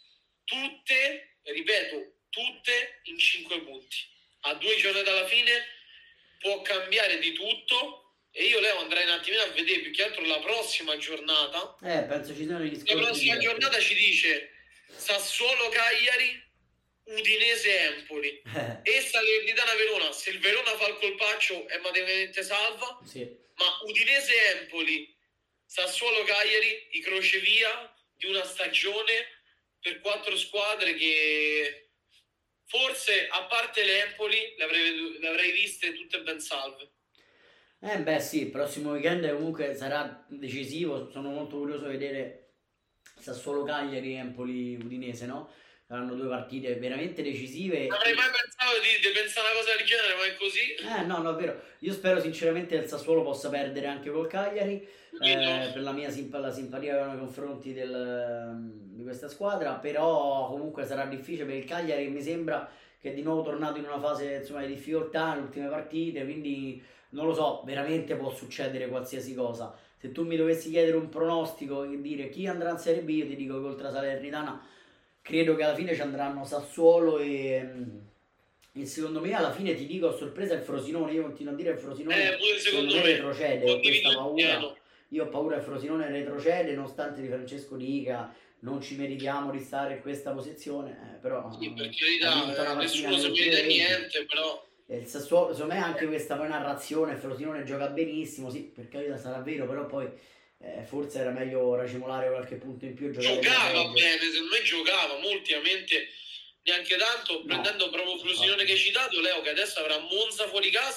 tutte, ripeto, tutte in cinque punti. A due giornate alla fine può cambiare di tutto e io, Leo, andrei un attimino a vedere più che altro la prossima giornata. Eh, penso ci siano gli scontri. La prossima giornata ci dice Sassuolo, Cagliari, Udinese, Empoli eh. e Salernitana, Verona. Se il Verona fa il colpaccio è matematicamente salva, sì. Ma Udinese, Empoli, Sassuolo, Cagliari, i crocevia di una stagione per quattro squadre che forse, a parte l'Empoli, le avrei, le avrei viste tutte ben salve. Eh beh sì, il prossimo weekend comunque sarà decisivo, sono molto curioso di vedere Sassuolo, Cagliari, Empoli, Udinese, no? Saranno due partite veramente decisive. Non avrei mai pensato di, di pensare una cosa del genere, ma è così. Eh no, no, è vero. Io spero sinceramente che il Sassuolo possa perdere anche col Cagliari, eh, per la mia simp- la simpatia che ho nei confronti del, di questa squadra, però comunque sarà difficile per il Cagliari, mi sembra che è di nuovo tornato in una fase insomma, di difficoltà nelle ultime partite, quindi non lo so, veramente può succedere qualsiasi cosa. Se tu mi dovessi chiedere un pronostico e dire chi andrà in Serie B, io ti dico che oltre a Salernitana credo che alla fine ci andranno Sassuolo e, e secondo me alla fine ti dico a sorpresa il Frosinone. Io continuo a dire il Frosinone eh, pure secondo me retrocede, ho questa paura. Io ho paura che il Frosinone retrocede, nonostante Di Francesco dica non ci meritiamo di stare in questa posizione, eh, però sì, per carità, eh, nessuno si merita niente, però il Sassuolo, secondo me anche questa poi narrazione, il Frosinone gioca benissimo, sì, per carità sarà vero, però poi Eh, forse era meglio racimolare qualche punto in più. Giocava bene, secondo me giocava molto, neanche tanto, no, prendendo proprio Frosinone no. che hai citato, Leo, che adesso avrà Monza fuori casa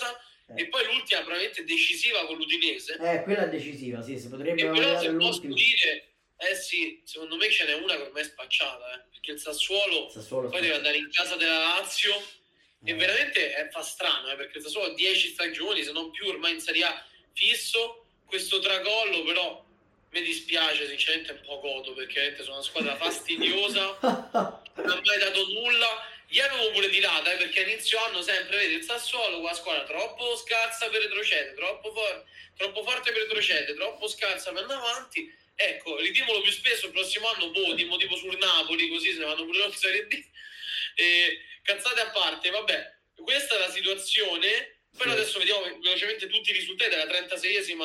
e poi l'ultima probabilmente decisiva con l'Udinese. Eh, quella è decisiva, sì, si potrebbe E però se posso l'ultimo. dire, eh sì, secondo me ce n'è una che ormai è spacciata, eh, perché il Sassuolo, Sassuolo poi deve andare in casa della Lazio eh. e veramente eh, fa strano, eh, perché il Sassuolo ha dieci stagioni, se non più ormai in Serie A fisso, questo tracollo però mi dispiace, sinceramente è un po' godo, perché veramente sono una squadra fastidiosa, non ha mai dato nulla. Gli avevo pure tirata, eh, perché a inizio anno sempre, vedi, il Sassuolo con la squadra troppo scarsa per retrocedere, troppo, for- troppo forte per retrocedere, troppo scarsa per andare avanti. Ecco, ridimolo più spesso il prossimo anno, boh, dimo tipo sul Napoli, così se ne vanno pure in Serie D. E, cazzate a parte, vabbè, questa è la situazione. Però adesso vediamo velocemente tutti i risultati della trentaseiesima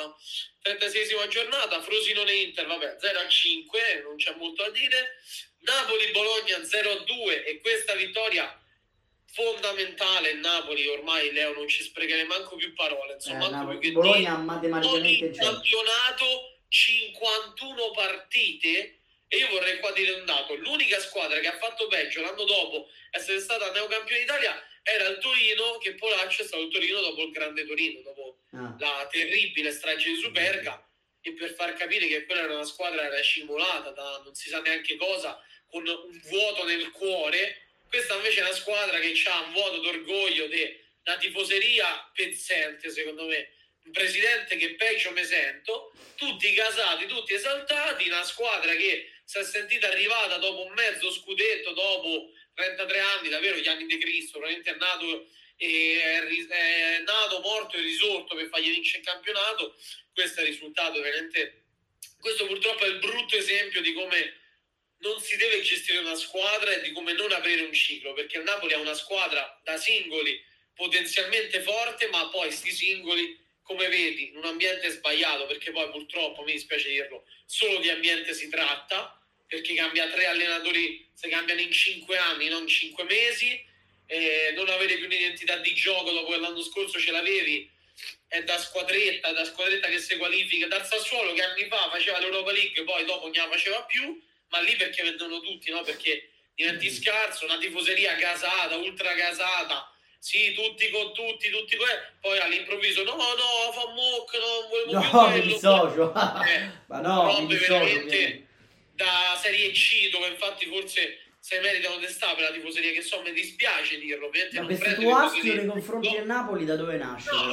giornata. Frosinone-Inter, vabbè, zero a cinque, non c'è molto da dire. Napoli-Bologna zero a due, e questa vittoria fondamentale. Il Napoli ormai, Leo, non ci sprecherei manco più parole, insomma, eh, manco Napoli, più che Bologna dire. matematicamente In campionato cinquantuno partite, e io vorrei qua dire un dato: l'unica squadra che ha fatto peggio l'anno dopo essere stata neocampione d'Italia era il Torino, che Polaccio è stato il Torino dopo il grande Torino, dopo ah. la terribile strage di Superga, e per far capire che quella era una squadra era scimolata da non si sa neanche cosa, con un vuoto nel cuore. Questa invece è una squadra che ha un vuoto d'orgoglio, de, una tifoseria pezzente, secondo me, un presidente che peggio me sento, tutti casati, tutti esaltati, una squadra che si è sentita arrivata dopo un mezzo scudetto, dopo trentatré anni, davvero gli anni di Cristo, probabilmente è nato, e è, è nato, morto e risorto per fargli vincere il campionato. Questo è il risultato, veramente. Questo purtroppo è il brutto esempio di come non si deve gestire una squadra e di come non aprire un ciclo, perché il Napoli è una squadra da singoli potenzialmente forte, ma poi sti singoli, come vedi, in un ambiente sbagliato, perché poi purtroppo, mi dispiace dirlo, solo di ambiente si tratta, perché cambia tre allenatori, se cambiano in cinque anni, non in cinque mesi, eh, non avere più un'identità di gioco dopo che l'anno scorso ce l'avevi, è da squadretta, da squadretta che si qualifica, dal Sassuolo che anni fa faceva l'Europa League, poi dopo non la faceva più, ma lì perché vendono tutti, no? Perché diventi scarso, una tifoseria gasata, ultra gasata, sì, tutti con tutti, tutti con... poi all'improvviso no, no, fa muc, non volevo no, più quello. mi dissocio. Eh, ma no, mi dissocio, veramente che... da Serie C, dove infatti forse se meritano di stare per la tifoseria, che so, mi dispiace dirlo, ma questo tuo astio nei confronti no. del Napoli da dove nasce? No.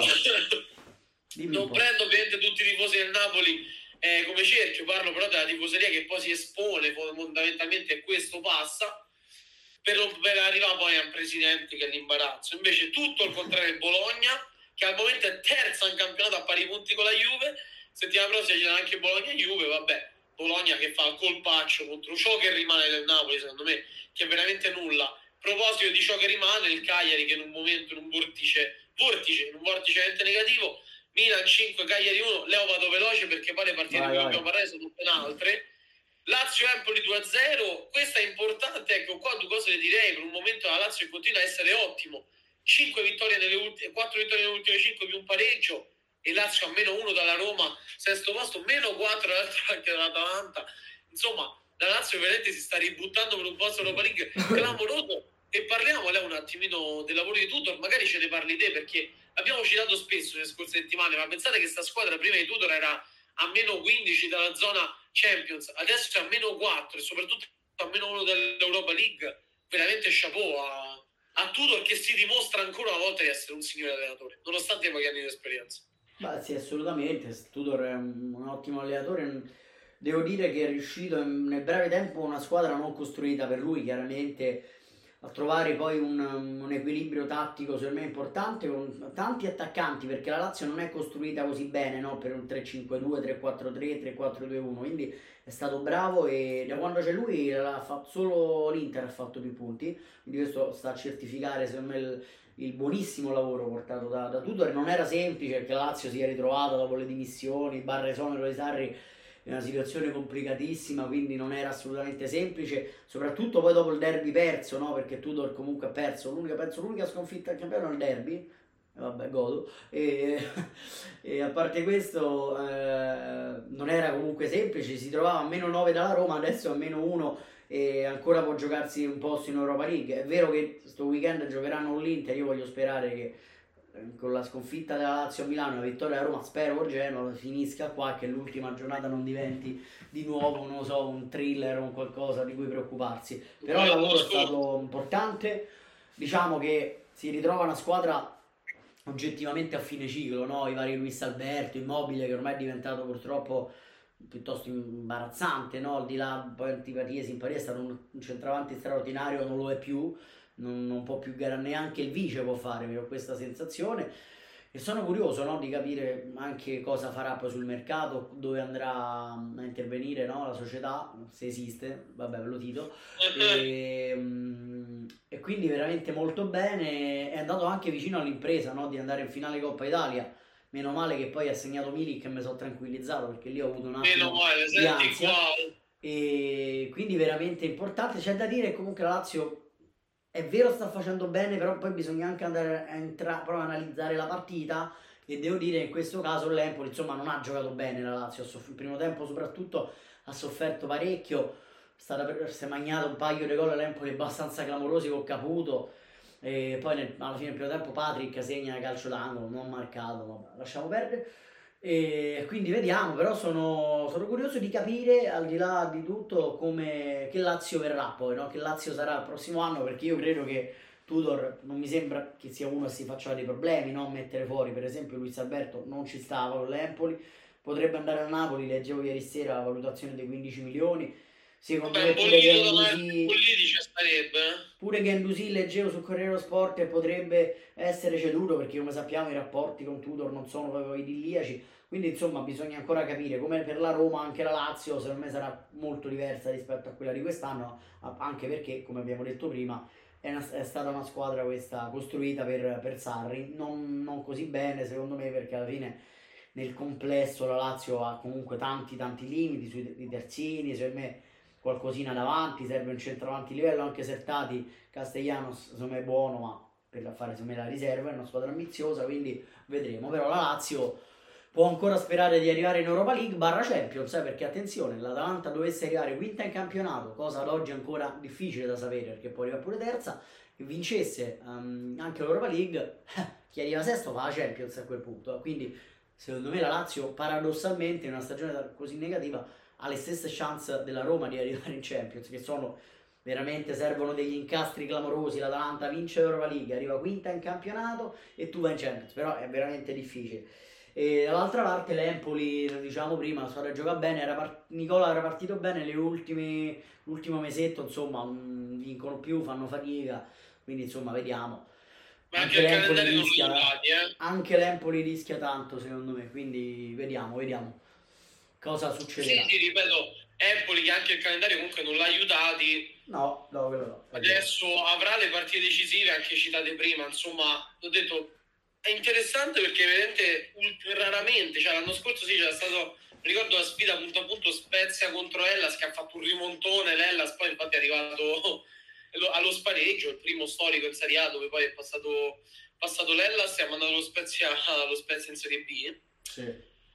Non prendo ovviamente tutti i tifosi del Napoli eh, come cerchio, parlo però della tifoseria che poi si espone fondamentalmente, e questo passa per, per arrivare poi a un presidente che è l'imbarazzo. Invece tutto il contrario del Bologna, che al momento è terza in campionato a pari punti con la Juve. Settimana prossima c'è anche Bologna e Juve, vabbè, Bologna che fa il colpaccio contro ciò che rimane del Napoli, secondo me, che è veramente nulla. A proposito di ciò che rimane, il Cagliari che in un momento, in un vortice, vortice, in un vortice veramente negativo, Milan cinque, Cagliari uno, Leo vado veloce perché poi le partite di cui dobbiamo parlare sono ben altre. Lazio-Empoli due a zero, questa è importante, ecco qua due cose le direi. Per un momento la Lazio continua a essere ottimo, cinque vittorie nelle ultime, quattro vittorie nelle ultime cinque più un pareggio, e Lazio a meno uno dalla Roma, sesto posto, meno quattro anche dall'Atalanta. Insomma, la Lazio veramente si sta ributtando per un posto Europa League clamoroso. E parliamo lei un attimino del lavoro di Tudor, magari ce ne parli te, perché abbiamo citato spesso nelle scorse settimane, ma pensate che sta squadra prima di Tudor era a meno quindici dalla zona Champions, adesso è a meno quattro e soprattutto a meno uno dell'Europa League. Veramente chapeau a, a Tudor, che si dimostra ancora una volta di essere un signore allenatore, nonostante i pochi anni di esperienza. Beh, sì, assolutamente. Tudor è un, un ottimo allenatore. Devo dire che è riuscito in, nel breve tempo, una squadra non costruita per lui, chiaramente, a trovare poi un, un equilibrio tattico secondo me importante, con tanti attaccanti, perché la Lazio non è costruita così bene, no? Per un tre cinque due, tre quattro tre, tre quattro due uno, quindi è stato bravo, e da quando c'è lui l'ha fatto, solo l'Inter ha fatto più punti, quindi questo sta a certificare secondo me il, il buonissimo lavoro portato da, da Tudor. Non era semplice, perché la Lazio si è ritrovata dopo le dimissioni, barra esonero di Sarri, è una situazione complicatissima, quindi non era assolutamente semplice, soprattutto poi dopo il derby perso, no? Perché Tudor comunque ha perso, l'unica, penso l'unica sconfitta al campionato è il derby, e vabbè, godo, e, e a parte questo eh, non era comunque semplice, si trovava a meno nove dalla Roma, adesso a meno uno, e ancora può giocarsi un posto in Europa League. È vero che sto weekend giocheranno l'Inter, io voglio sperare che con la sconfitta della Lazio a Milano e la vittoria della Roma, spero con Genoa finisca qua, che l'ultima giornata non diventi di nuovo, non lo so, un thriller o un qualcosa di cui preoccuparsi. Però il lavoro è stato importante, diciamo che si ritrova una squadra oggettivamente a fine ciclo, no? I vari Luis Alberto, Immobile, che ormai è diventato purtroppo piuttosto imbarazzante, no? Al di là poi antipatie, simpatie, è stato un, un centravanti straordinario, non lo è più. Non, non può più gara, neanche il vice può fare, ho questa sensazione e sono curioso, no, di capire anche cosa farà poi sul mercato, dove andrà a intervenire, no, la società, se esiste, vabbè ve lo tito, e, e quindi veramente molto bene, è andato anche vicino all'impresa, no, di andare in finale Coppa Italia. Meno male che poi ha segnato Milik e mi sono tranquillizzato, perché lì ho avuto un attimo male, di ansia, e quindi veramente importante. C'è da dire che comunque la Lazio è vero sta facendo bene, però poi bisogna anche andare a entra- proprio analizzare la partita, e devo dire in questo caso l'Empoli insomma non ha giocato bene la Lazio, soff- il primo tempo soprattutto ha sofferto parecchio, è stata per- si è magnato un paio di gol l'Empoli abbastanza clamorosi con Caputo, e poi nel- alla fine del primo tempo Patrick segna calcio d'angolo, non marcato, vabbè, lasciamo perdere. E quindi vediamo, però sono, sono curioso di capire, al di là di tutto, come che Lazio verrà poi, no? Che Lazio sarà il prossimo anno, perché io credo che Tudor non mi sembra che sia uno che si faccia dei problemi, no? Mettere fuori, per esempio, Luis Alberto non ci stava con l'Empoli, potrebbe andare a Napoli, leggevo ieri sera la valutazione dei quindici milioni, secondo me pure Guendouzi, pure Guendouzi leggevo su Corriere dello Sport e potrebbe essere ceduto, perché come sappiamo i rapporti con Tudor non sono proprio idilliaci. Quindi insomma bisogna ancora capire, come per la Roma anche la Lazio secondo me sarà molto diversa rispetto a quella di quest'anno, anche perché come abbiamo detto prima è, una, è stata una squadra questa costruita per, per Sarri, non, non così bene secondo me, perché alla fine nel complesso la Lazio ha comunque tanti tanti limiti sui terzini, secondo me qualcosina davanti, serve un centravanti di livello, anche Sertati, Castellanos secondo me è buono, ma per fare secondo me la riserva, è una squadra ambiziosa, quindi vedremo. Però la Lazio può ancora sperare di arrivare in Europa League barra Champions, eh, perché attenzione, l'Atalanta dovesse arrivare quinta in campionato, cosa ad oggi ancora difficile da sapere, perché può arrivare pure terza, e vincesse um, anche l'Europa League, chi arriva sesto fa la Champions a quel punto. Quindi secondo me la Lazio paradossalmente in una stagione così negativa ha le stesse chance della Roma di arrivare in Champions, che sono veramente, servono degli incastri clamorosi. L'Atalanta vince l'Europa League, arriva quinta in campionato e tu vai in Champions, però è veramente difficile. E dall'altra parte l'Empoli, diciamo prima, la squadra gioca bene, era part- Nicola era partito bene, le ultime, l'ultimo mesetto insomma mh, vincono più, fanno fatica, quindi insomma vediamo. Ma anche, anche l'Empoli rischia, aiutati, eh? Anche l'Empoli rischia tanto secondo me, quindi vediamo, vediamo cosa succederà. Sì, sì, ripeto, Empoli che anche il calendario comunque non l'ha aiutati. No, no, quello no. Adesso avrà le partite decisive, anche citate prima, insomma, l'ho detto, è interessante perché veramente raramente, cioè l'anno scorso sì c'era stato, ricordo la sfida punto a punto Spezia contro Hellas, che ha fatto un rimontone, l'Hellas poi infatti è arrivato allo spareggio, il primo storico in Serie A, dove poi è passato, passato l'Hellas e ha mandato lo Spezia, lo Spezia in Serie B. Sì.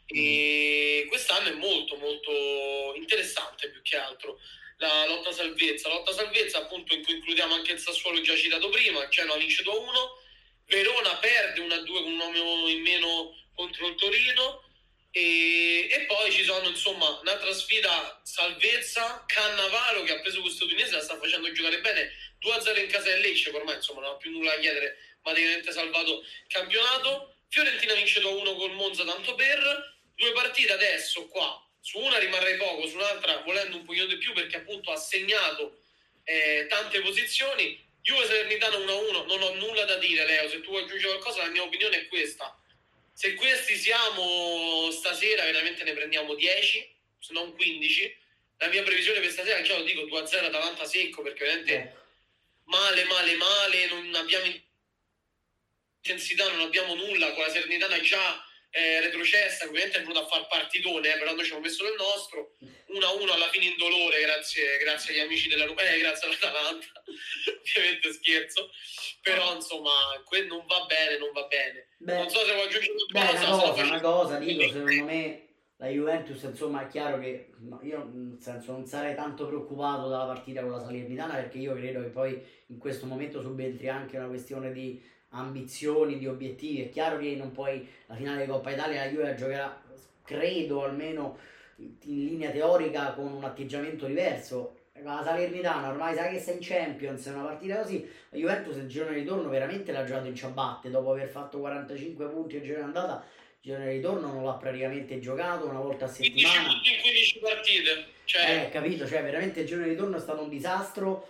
E quest'anno è molto molto interessante, più che altro la lotta salvezza, la lotta salvezza appunto in cui includiamo anche il Sassuolo già citato prima, Genoa vince due a uno, Verona perde uno a due con un uomo in meno contro il Torino, e, e poi ci sono insomma un'altra sfida salvezza, Cannavaro che ha preso questo tunese, la sta facendo giocare bene, due a zero in casa del Lecce, ormai insomma non ha più nulla da chiedere, praticamente salvato il campionato. Fiorentina vince due a uno col Monza, tanto per due partite adesso qua, su una rimarrei poco, su un'altra volendo un pochino di più perché appunto ha segnato eh, tante posizioni. Juve Salernitana uno a uno, non ho nulla da dire Leo, se tu vuoi aggiungere qualcosa la mia opinione è questa: se questi siamo stasera veramente ne prendiamo dieci, se non quindici. La mia previsione per stasera, anche io lo dico, due a zero Atalanta secco, perché veramente male male male, non abbiamo intensità, non abbiamo nulla, con la Salernitana già eh, retrocessa, ovviamente è venuto a far partitone, eh, però noi ci abbiamo messo del nostro, uno a uno alla fine in dolore, grazie, grazie agli amici della Roma, eh, grazie all'Atalanta, ovviamente scherzo, però insomma que- non va bene, non va bene. Beh, non so se vuoi aggiungere qualcosa. Beh, una cosa, una cosa, dico, secondo me la Juventus insomma è chiaro che no, io nel senso non sarei tanto preoccupato dalla partita con la Salernitana, perché io credo che poi in questo momento subentri anche una questione di ambizioni, di obiettivi. È chiaro che non puoi, la finale di Coppa Italia la Juve la giocherà, credo almeno in linea teorica, con un atteggiamento diverso. La Salernitana ormai sai che sei in Champions, è una partita così. La Juventus il girone di ritorno veramente l'ha giocato in ciabatte, dopo aver fatto quarantacinque punti il girone di andata, il girone di ritorno non l'ha praticamente giocato, una volta a settimana. quindici punti in quindici partite. Cioè... Eh, capito, cioè veramente il girone di ritorno è stato un disastro,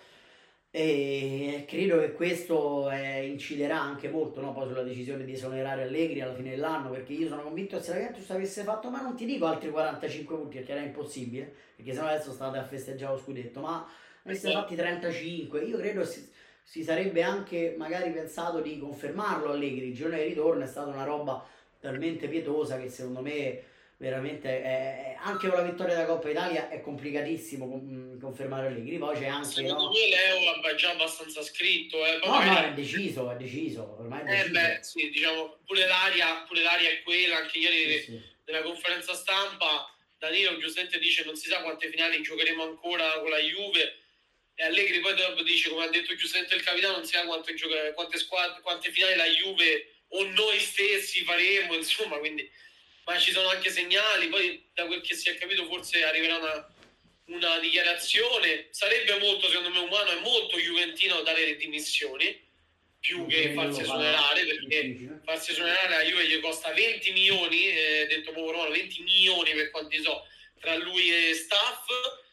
e credo che questo eh, inciderà anche molto, no, poi sulla decisione di esonerare Allegri alla fine dell'anno, perché io sono convinto che se la Juventus avesse fatto, ma non ti dico altri quarantacinque punti perché era impossibile, perché sennò adesso state a festeggiare lo scudetto, ma avesse fatti trentacinque, io credo si, si sarebbe anche magari pensato di confermarlo Allegri. Il girone di ritorno è stata una roba talmente pietosa che secondo me veramente è, anche con la vittoria della Coppa Italia è complicatissimo con, confermare Allegri. Poi c'è anche, secondo no? me Leo è già abbastanza scritto, eh. No, no, è deciso, è deciso, ormai è deciso. Eh beh, sì, diciamo, pure l'aria, pure l'aria è quella. Anche ieri sì, sì. Nella conferenza stampa Danilo giustamente dice non si sa quante finali giocheremo ancora con la Juve, e Allegri poi dopo dice, come ha detto giustamente il capitano, non si sa quante, gioca- quante, squadre, quante finali la Juve o noi stessi faremo, insomma, quindi... ma ci sono anche segnali, poi da quel che si è capito forse arriverà una, una dichiarazione. Sarebbe molto, secondo me, umano e molto juventino dare le dimissioni, più non che farsi esonerare, perché difficile. Farsi esonerare a Juve gli costa venti milioni, eh, detto povero, venti milioni per quanti so, tra lui e staff.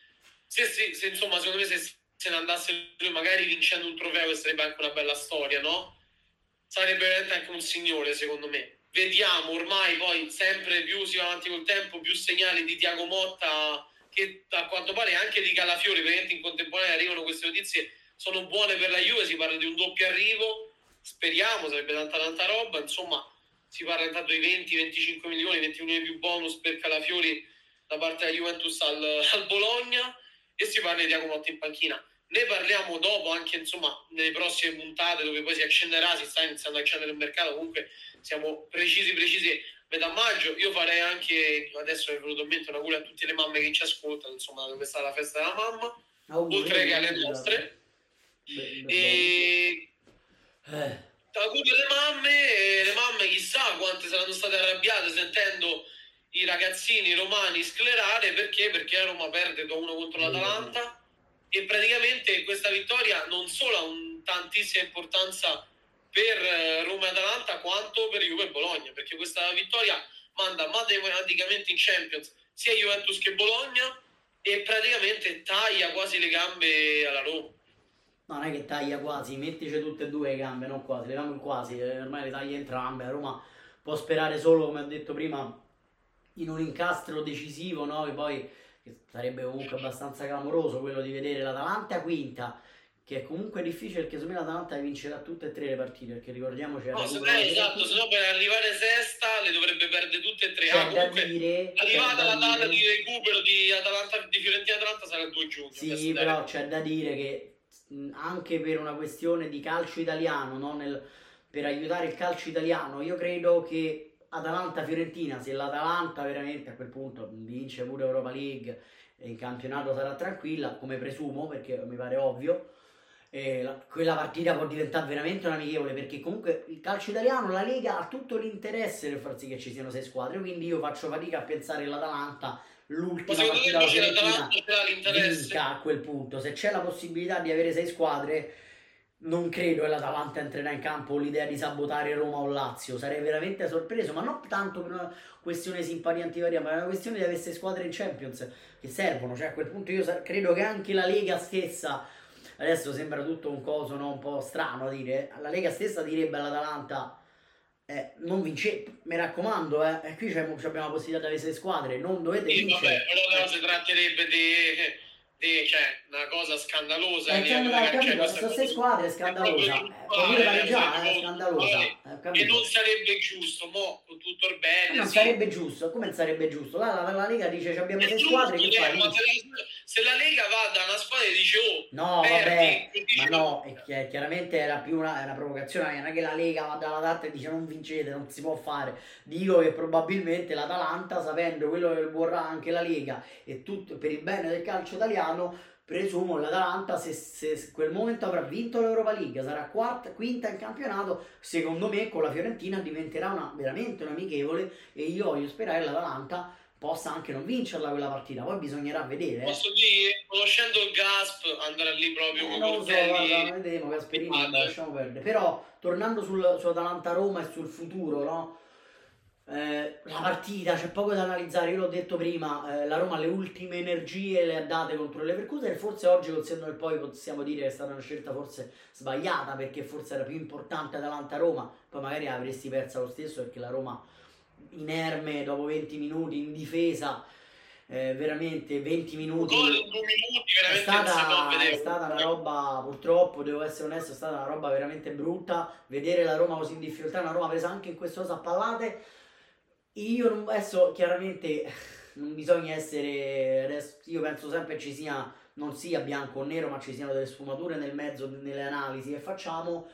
Se, se, se insomma, secondo me se se ne andasse lui magari vincendo un trofeo, sarebbe anche una bella storia, no? Sarebbe veramente anche un signore, secondo me. Vediamo, ormai poi sempre più si va avanti col tempo, più segnali di Thiago Motta, che a quanto pare anche di Calafiori, praticamente in contemporanea arrivano queste notizie, sono buone per la Juve, si parla di un doppio arrivo, speriamo, sarebbe tanta tanta roba, insomma si parla intanto di venti venticinque milioni, venti milioni più bonus per Calafiori da parte della Juventus al, al Bologna, e si parla di Thiago Motta in panchina. Ne parliamo dopo anche, insomma, nelle prossime puntate, dove poi si accenderà, si sta iniziando a accendere il mercato. Comunque siamo precisi precisi metà maggio. Io farei anche, adesso è venuto in mente, un augurio a tutte le mamme che ci ascoltano, insomma, dove sta la festa della mamma, auguri, oltre che alle nostre. Beh, e eh. Auguri alle mamme, e le mamme chissà quante saranno state arrabbiate sentendo i ragazzini romani sclerare. Perché? Perché Roma perde due a uno contro l'Atalanta. E praticamente questa vittoria non solo ha un, tantissima importanza per Roma e Atalanta, quanto per Juve e Bologna, perché questa vittoria manda matematicamente in Champions sia Juventus che Bologna, e praticamente taglia quasi le gambe alla Roma. No, non è che taglia quasi, mettici tutte e due le gambe, non quasi, le gambe quasi, ormai le taglia entrambe. La Roma può sperare solo, come ho detto prima, in un incastro decisivo, no? Che poi sarebbe comunque abbastanza clamoroso quello di vedere l'Atalanta quinta, che è comunque difficile, perché secondo me l'Atalanta vincerà tutte e tre le partite, perché ricordiamoci, no, se no, esatto, se no per arrivare sesta le dovrebbe perdere tutte e tre. Ah, comunque dire, arrivata la data dire... di recupero di Atalanta, di Fiorentina-Atalanta sarà il due giugno. Sì, però c'è da dire che anche per una questione di calcio italiano, no? Nel, per aiutare il calcio italiano, io credo che Atalanta-Fiorentina, se l'Atalanta veramente a quel punto vince pure Europa League e il campionato sarà tranquilla, come presumo, perché mi pare ovvio, e la, quella partita può diventare veramente un'amichevole, perché comunque il calcio italiano, la Lega ha tutto l'interesse per far sì che ci siano sei squadre, quindi io faccio fatica a pensare che l'Atalanta l'ultima partita della Fiorentina vinca a quel punto. Se c'è la possibilità di avere sei squadre, non credo che l'Atalanta entrerà in campo l'idea di sabotare Roma o Lazio, sarei veramente sorpreso, ma non tanto per una questione simpatia antipatia, ma è una questione di avere sei squadre in Champions che servono. Cioè a quel punto io credo che anche la Lega stessa, adesso sembra tutto un coso, no, un po' strano a dire, la Lega stessa direbbe all'Atalanta eh, non vincete, mi raccomando, eh, e qui abbiamo la possibilità di avere sei squadre, non dovete sì, vincere. Vabbè, però si tratterebbe di... Di, cioè una cosa scandalosa, eh, cioè, dai, capito, sono sei squadre, è scandalosa, eh, pure pareggiare, è scandalosa, eh, e non sarebbe giusto, mo, con tutto il bene, non sì. sarebbe giusto, come sarebbe giusto? La, la, la Lega dice abbiamo sei squadre, che fai? Se la Lega va da una squadra e dice oh, no perdi, vabbè, ma no, è, chiaramente era più una, una provocazione, non è che la Lega va dalla data e dice non vincete, non si può fare. Dico che probabilmente l'Atalanta, sapendo quello che vorrà anche la Lega e tutto per il bene del calcio italiano, presumo l'Atalanta, se, se quel momento avrà vinto l'Europa League, sarà quarta, quinta in campionato, secondo me con la Fiorentina diventerà una, veramente un amichevole, e io voglio sperare che l'Atalanta possa anche non vincerla quella partita, poi bisognerà vedere. Posso dire, conoscendo il Gasp, andare lì proprio Eh, con non lo so, coltelli... guarda, vedremo Gasperini, vabbè, lasciamo perdere. Però, tornando sul, su Atalanta-Roma e sul futuro, no? Eh, la partita, c'è poco da analizzare, io l'ho detto prima, eh, la Roma le ultime energie le ha date contro il Leverkusen, e forse oggi col senno del poi possiamo dire che è stata una scelta forse sbagliata, perché forse era più importante Atalanta-Roma, poi magari avresti persa lo stesso, perché la Roma inerme dopo venti minuti in difesa, eh, veramente venti minuti, Gol in due minuti, è veramente stata, non si può vedere. è stata una roba, purtroppo devo essere onesto, è stata una roba veramente brutta vedere la Roma così in difficoltà, una Roma presa anche in questo caso a pallate. Io non, adesso chiaramente non bisogna essere, adesso, io penso sempre ci sia, non sia bianco o nero, ma ci siano delle sfumature nel mezzo nelle analisi che facciamo,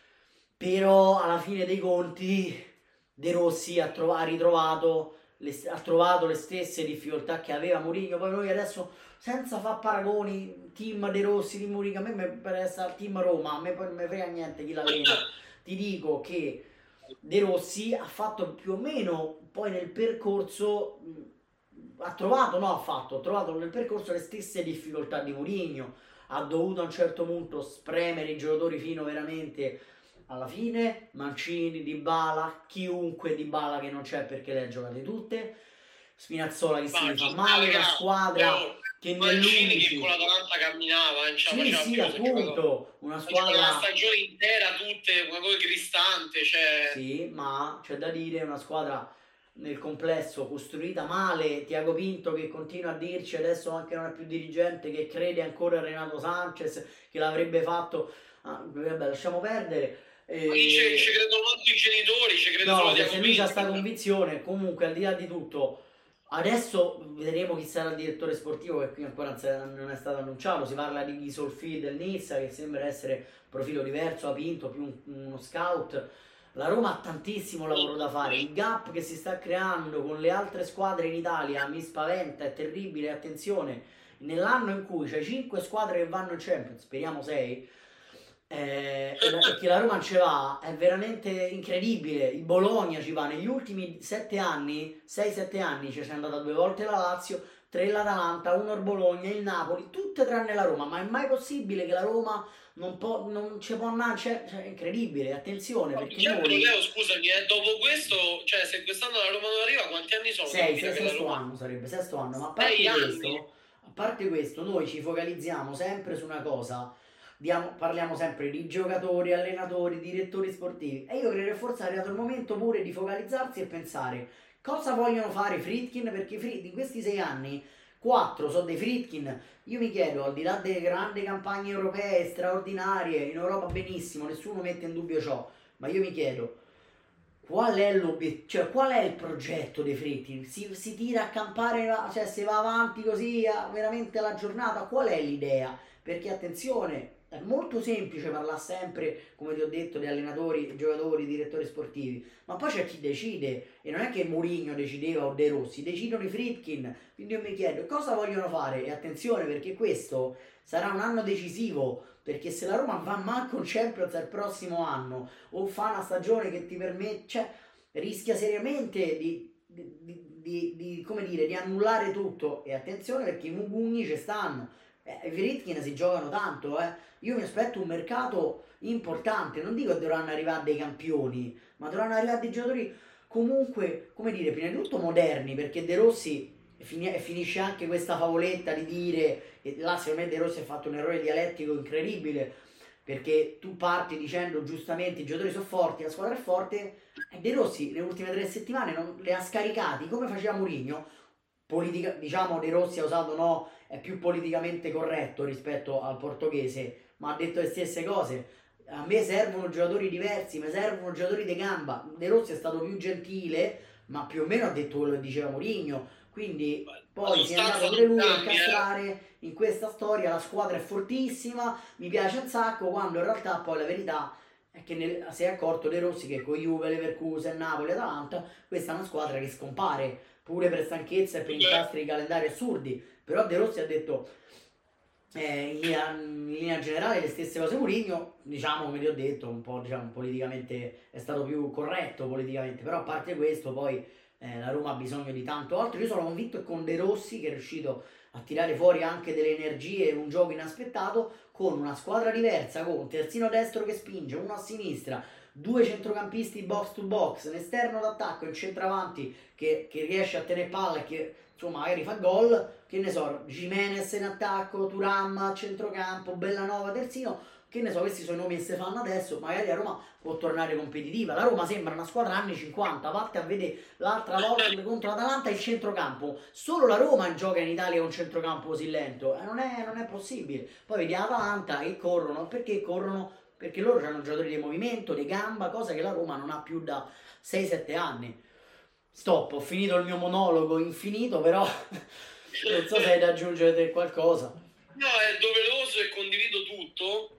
però alla fine dei conti De Rossi ha, trov- ha ritrovato le, ha trovato le stesse difficoltà che aveva Mourinho. Poi noi adesso, senza far paragoni, team De Rossi, team Mourinho, a me mi interessa il team Roma, a me poi non mi frega niente chi l'allena. Ti dico che De Rossi ha fatto più o meno poi nel percorso, mh, ha trovato, no ha fatto, ha trovato nel percorso le stesse difficoltà di Mourinho, ha dovuto a un certo punto spremere i giocatori fino veramente alla fine, Mancini, Dybala, chiunque Dybala che non c'è perché le ha giocate tutte, Spinazzola che si fa male, la squadra che Mancini che nell'undici con l'Atalanta camminava, non ce la sì faceva sì più, appunto una una squadra stagione intera, tutte una cosa cristante, cioè... sì, ma c'è da dire una squadra nel complesso costruita male. Tiago Pinto che continua a dirci adesso anche non è più dirigente, che crede ancora a Renato Sanchez, che l'avrebbe fatto, ah, vabbè lasciamo perdere. E... ma ci, ci credono tanto i genitori, ci credono no, solo se, Tiago se lui Pinto. c'ha sta convinzione, comunque al di là di tutto, adesso vedremo chi sarà il direttore sportivo, che qui ancora non è stato annunciato. Si parla di Ghisolfi del Nizza, che sembra essere profilo diverso a Pinto, più un, uno scout. La Roma ha tantissimo lavoro da fare, il gap che si sta creando con le altre squadre in Italia mi spaventa, è terribile. Attenzione, nell'anno in cui c'è cinque squadre che vanno in Champions, speriamo sei, eh, e, la, e che la Roma ce va, è veramente incredibile. Il Bologna ci va, negli ultimi sette anni, sei sette anni ci è andata due volte la Lazio, tre l'Atalanta, uno il Bologna, il Napoli, tutte tranne la Roma. Ma è mai possibile che la Roma non, può, non ci può andare? Cioè, cioè, è incredibile, attenzione, perché certo, noi... Leo, scusami, eh, dopo questo, cioè se quest'anno la Roma non arriva, quanti anni sono? sei, sei sesto Roma... anno sarebbe, sesto anno, ma a parte questo, a parte questo, noi ci focalizziamo sempre su una cosa, diamo, parliamo sempre di giocatori, allenatori, direttori sportivi, e io credo che forse è arrivato il momento pure di focalizzarsi e pensare cosa vogliono fare i Friedkin, perché in questi sei anni quattro sono dei Friedkin. Io mi chiedo, al di là delle grandi campagne europee straordinarie, in Europa benissimo, nessuno mette in dubbio ciò, ma io mi chiedo qual è l'obiettivo, cioè qual è il progetto dei Friedkin? Si, si tira a campare, cioè se va avanti così a, veramente la giornata, qual è l'idea? Perché attenzione, è molto semplice parlare sempre, come ti ho detto, di allenatori, giocatori, direttori sportivi, ma poi c'è chi decide, e non è che Mourinho decideva o De Rossi, decidono i Friedkin. Quindi io mi chiedo cosa vogliono fare, e attenzione perché questo sarà un anno decisivo, perché se la Roma va manco in Champions il prossimo anno o fa una stagione che ti permette, cioè rischia seriamente di, di, di, di, di come dire, di annullare tutto. E attenzione perché i Mugugni ci stanno, eh, i Friedkin si giocano tanto, eh. Io mi aspetto un mercato importante, non dico che dovranno arrivare dei campioni, ma dovranno arrivare dei giocatori comunque, come dire, prima di tutto moderni, perché De Rossi fin- finisce anche questa favoletta di dire, e là secondo me De Rossi ha fatto un errore dialettico incredibile, perché tu parti dicendo giustamente i giocatori sono forti, la squadra è forte, e De Rossi nelle ultime tre settimane non le ha scaricati come faceva Mourinho. Politica, diciamo De Rossi ha usato no, è più politicamente corretto rispetto al portoghese, ma ha detto le stesse cose. A me servono giocatori diversi, mi servono giocatori di gamba. De Rossi è stato più gentile, ma più o meno ha detto quello che diceva Mourinho. Quindi poi si è andato pure lui a incastrare in questa storia. La squadra è fortissima, mi piace un sacco, quando in realtà poi la verità è che nel, si è accorto De Rossi che con Juve, Leverkusen, Napoli, Atalanta, questa è una squadra che scompare pure per stanchezza e per incastri di calendari assurdi. Però De Rossi ha detto Eh, in, linea, in linea generale le stesse cose Mourinho, diciamo come ti ho detto, un po' diciamo, politicamente è stato più corretto politicamente, però a parte questo poi eh, la Roma ha bisogno di tanto altro. Io sono convinto che con De Rossi, che è riuscito a tirare fuori anche delle energie e un gioco inaspettato, con una squadra diversa, con un terzino destro che spinge, uno a sinistra, due centrocampisti box to box, un esterno d'attacco e un centravanti che, che riesce a tenere palla e che insomma magari fa gol, che ne so, Gimenez in attacco, Thuram a centrocampo, Bellanova terzino, che ne so, questi sono i nomi che si fanno adesso, magari la Roma può tornare competitiva. La Roma sembra una squadra anni cinquanta, vatte a vedere l'altra volta contro l'Atalanta il centrocampo, solo la Roma gioca in Italia con un centrocampo così lento, e non è, non è possibile. Poi vedi l'Atalanta che corrono, perché corrono? Perché loro hanno giocatori di movimento, di gamba, cosa che la Roma non ha più da sei sette anni. Stop, ho finito il mio monologo infinito, però non so se hai da aggiungere qualcosa. No, è doveroso e condivido tutto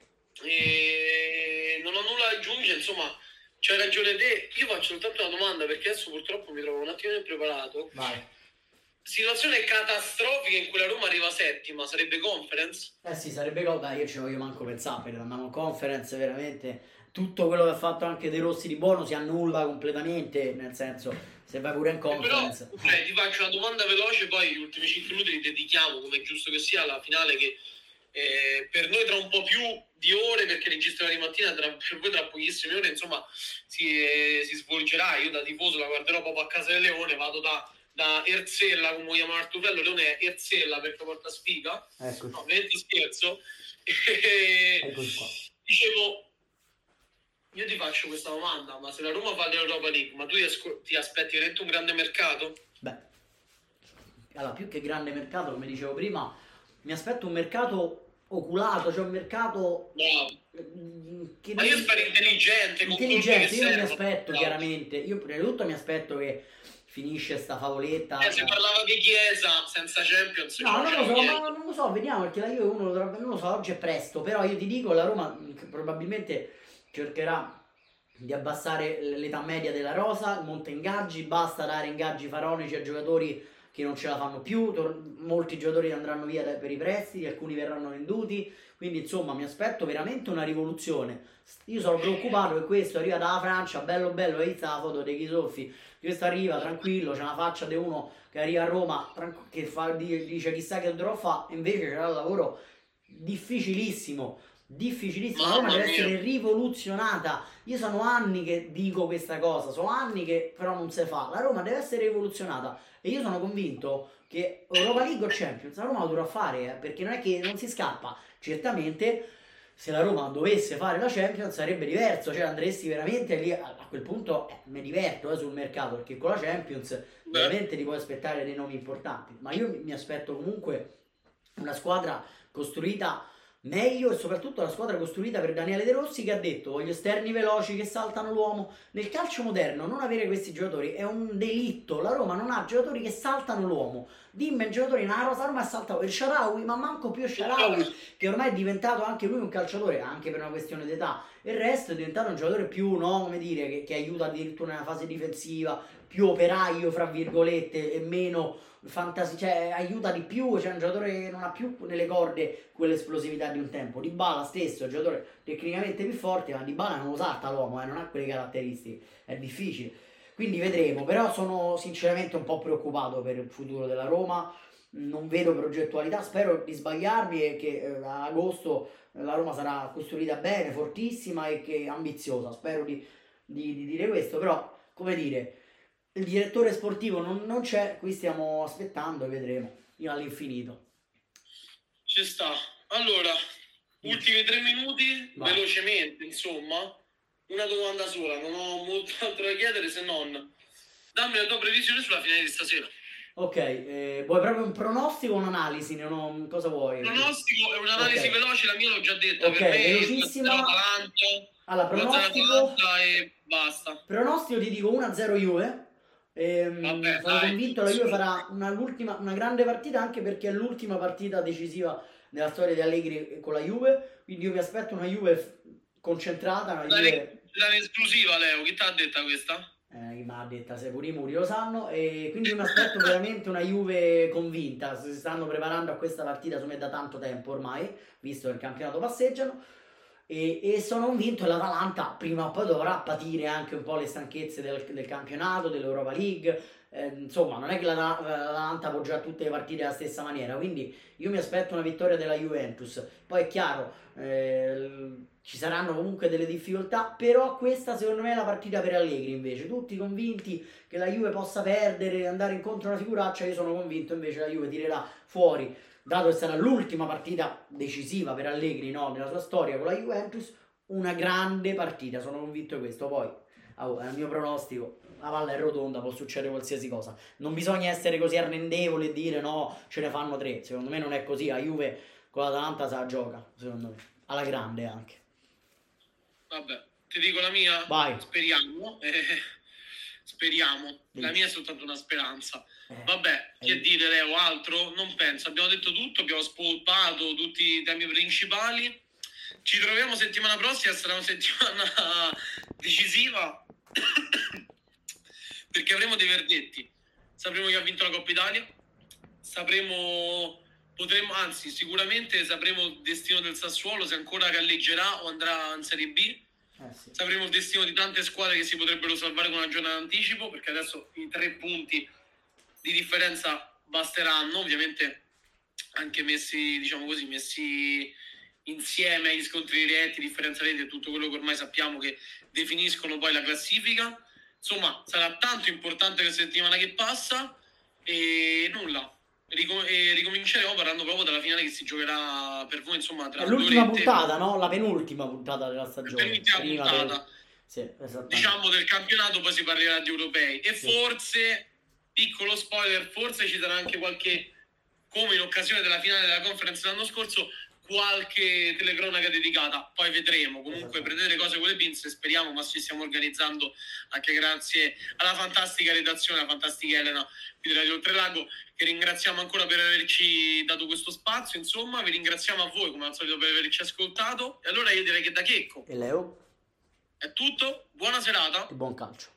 e non ho nulla da aggiungere, insomma, c'hai ragione te. Io faccio soltanto una domanda perché adesso purtroppo mi trovo un attimo impreparato. Vai. Situazione catastrofica in cui la Roma arriva settima, sarebbe Conference? Eh sì, sarebbe cosa, io ci voglio manco pensare, perché andiamo in Conference veramente. Tutto quello che ha fatto anche De Rossi di buono si annulla completamente, nel senso, se vai pure in Conference. Eh però, eh, ti faccio una domanda veloce, poi gli ultimi cinque minuti li dedichiamo, come è giusto che sia, alla finale che eh, per noi tra un po' più di ore, perché registriamo di mattina, tra, per voi tra pochissime ore, insomma, si, eh, si svolgerà. Io da tifoso la guarderò proprio a Casa del Leone, vado da, da Erzella, come chiamare Artufello, Leone è Erzella perché porta sfiga. Ecco. No, veramente scherzo. Eccoci qua. Dicevo, io ti faccio questa domanda, ma se la Roma fa l'Europa League, ma tu ti, asco- ti aspetti veramente un grande mercato? Beh, allora, più che grande mercato, come dicevo prima, mi aspetto un mercato oculato, cioè un mercato... Bravo. Che Ma io spero intelligente, con intelligente, io mi serve. aspetto Bravo. chiaramente, io prima di tutto mi aspetto che finisce sta favoletta. Eh, se parlava di Chiesa senza Champions, No, non cioè, lo so, niente. ma non lo so, vediamo, perché la Juve uno lo dovrebbe, non lo so, oggi è presto, però io ti dico, la Roma mh, probabilmente cercherà di abbassare l'età media della rosa, monta ingaggi, basta dare ingaggi faraonici a giocatori che non ce la fanno più, tor- molti giocatori andranno via da- per i prestiti, alcuni verranno venduti, quindi insomma mi aspetto veramente una rivoluzione. Io sono preoccupato che questo arriva dalla Francia, bello bello, hai visto la foto dei Chisoffi, questo arriva tranquillo, c'è una faccia di uno che arriva a Roma, tranqu- che fa, di- dice chissà che dovrò fare, invece c'era un lavoro difficilissimo, difficilissimo, la Roma Mamma deve mia. essere rivoluzionata. Io sono anni che dico questa cosa, sono anni che però non si fa, la Roma deve essere rivoluzionata e io sono convinto che Europa League o Champions la Roma lo dovrà fare, eh, perché non è che non si scappa. Certamente se la Roma dovesse fare la Champions sarebbe diverso, cioè andresti veramente lì, a, a quel punto eh, mi diverto eh, sul mercato, perché con la Champions veramente ti puoi aspettare dei nomi importanti, ma io mi, mi aspetto comunque una squadra costruita meglio e soprattutto la squadra costruita per Daniele De Rossi, che ha detto voglio esterni veloci che saltano l'uomo. Nel calcio moderno non avere questi giocatori è un delitto, la Roma non ha giocatori che saltano l'uomo. Dimmi un giocatore in una rosa Roma è saltato il Shaarawy, ma manco più Shaarawy, che ormai è diventato anche lui un calciatore, anche per una questione d'età. Il resto è diventato un giocatore più, no, come dire, che, che aiuta addirittura nella fase difensiva, più operaio fra virgolette e meno fantasy, cioè aiuta di più, c'è cioè un giocatore che non ha più nelle corde quell'esplosività di un tempo. Dybala stesso, un giocatore tecnicamente più forte, ma Dybala non lo salta l'uomo, eh, non ha quelle caratteristiche, è difficile. Quindi vedremo, però sono sinceramente un po' preoccupato per il futuro della Roma, non vedo progettualità, spero di sbagliarmi e che eh, a agosto la Roma sarà costruita bene, fortissima e che ambiziosa, spero di, di, di dire questo, però come dire, il direttore sportivo non, non c'è, qui stiamo aspettando e vedremo, io all'infinito. Ci sta. Allora, ultimi tre minuti, Vai. velocemente, insomma. Una domanda sola, non ho molto altro da chiedere se non dammi la tua previsione sulla finale di stasera. Ok, eh, vuoi proprio un pronostico o un'analisi? Non ho- cosa vuoi? Pronostico è un'analisi Ok. veloce, la mia l'ho già detta. Ok, per me velocissima. Atalanta, Allora, pronostico, e basta. pronostico ti dico uno a zero Juve. Ehm, Vabbè, sono dai. convinto la Juve farà una, l'ultima, una grande partita, anche perché è l'ultima partita decisiva nella storia di Allegri con la Juve, quindi io mi aspetto una Juve f- concentrata, una Juve... Dai, dai esclusiva, Leo, chi ti ha detta questa? eh, ma ha detto se pure i muri lo sanno, e quindi io mi aspetto veramente una Juve convinta. Si stanno preparando a questa partita su me da tanto tempo ormai, visto che il campionato passeggiano, e, e sono convinto che l'Atalanta prima o poi dovrà patire anche un po' le stanchezze del, del campionato, dell'Europa League. Eh, insomma, non è che l'Atalanta può giocare tutte le partite alla stessa maniera, quindi io mi aspetto una vittoria della Juventus. Poi è chiaro, eh, ci saranno comunque delle difficoltà, però questa secondo me è la partita per Allegri. Invece tutti convinti che la Juve possa perdere e andare incontro a una figuraccia, io sono convinto invece che la Juve tirerà fuori, dato che sarà l'ultima partita decisiva per Allegri, no, nella sua storia con la Juventus, una grande partita, sono convinto di questo. Poi oh, è il mio pronostico, la palla è rotonda, può succedere qualsiasi cosa, non bisogna essere così arrendevoli e dire no, ce ne fanno tre. Secondo me non è così, la Juve con l'Atalanta se la gioca, secondo me, alla grande anche. Vabbè, ti dico la mia? Vai. Speriamo, eh, speriamo, Sì. La mia è soltanto una speranza. Eh, Vabbè, che eh. dire Leo, altro? Non penso, abbiamo detto tutto, abbiamo spolpato tutti i temi principali. Ci troviamo settimana prossima, sarà una settimana decisiva perché avremo dei verdetti. Sapremo chi ha vinto la Coppa Italia, sapremo, potremo, anzi sicuramente sapremo il destino del Sassuolo, se ancora galleggerà o andrà in Serie B. Eh, sì. Sapremo il destino di tante squadre che si potrebbero salvare con una giornata d'anticipo, perché adesso i tre punti di differenza basteranno, ovviamente anche messi, diciamo così, messi insieme agli scontri diretti, differenza rete e tutto quello che ormai sappiamo che definiscono poi la classifica. Insomma, sarà tanto importante questa settimana che passa e nulla. Ricom- e ricominceremo parlando proprio della finale che si giocherà per voi, insomma, tra È l'ultima due orette. puntata, no? La penultima puntata della stagione. Penultima Prima puntata. per- Sì, esattamente. Diciamo del campionato, poi si parlerà di europei e Sì. forse, piccolo spoiler, forse ci sarà anche qualche, come in occasione della finale della conference l'anno scorso, qualche telecronaca dedicata, poi vedremo. Comunque prendete le cose con le pinze, speriamo, ma ci stiamo organizzando anche grazie alla fantastica redazione, alla fantastica Elena qui di Radio Oltrelago, che ringraziamo ancora per averci dato questo spazio. Insomma, vi ringraziamo a voi come al solito per averci ascoltato, e allora io direi che da Checco E Leo, è tutto, buona serata. e buon calcio.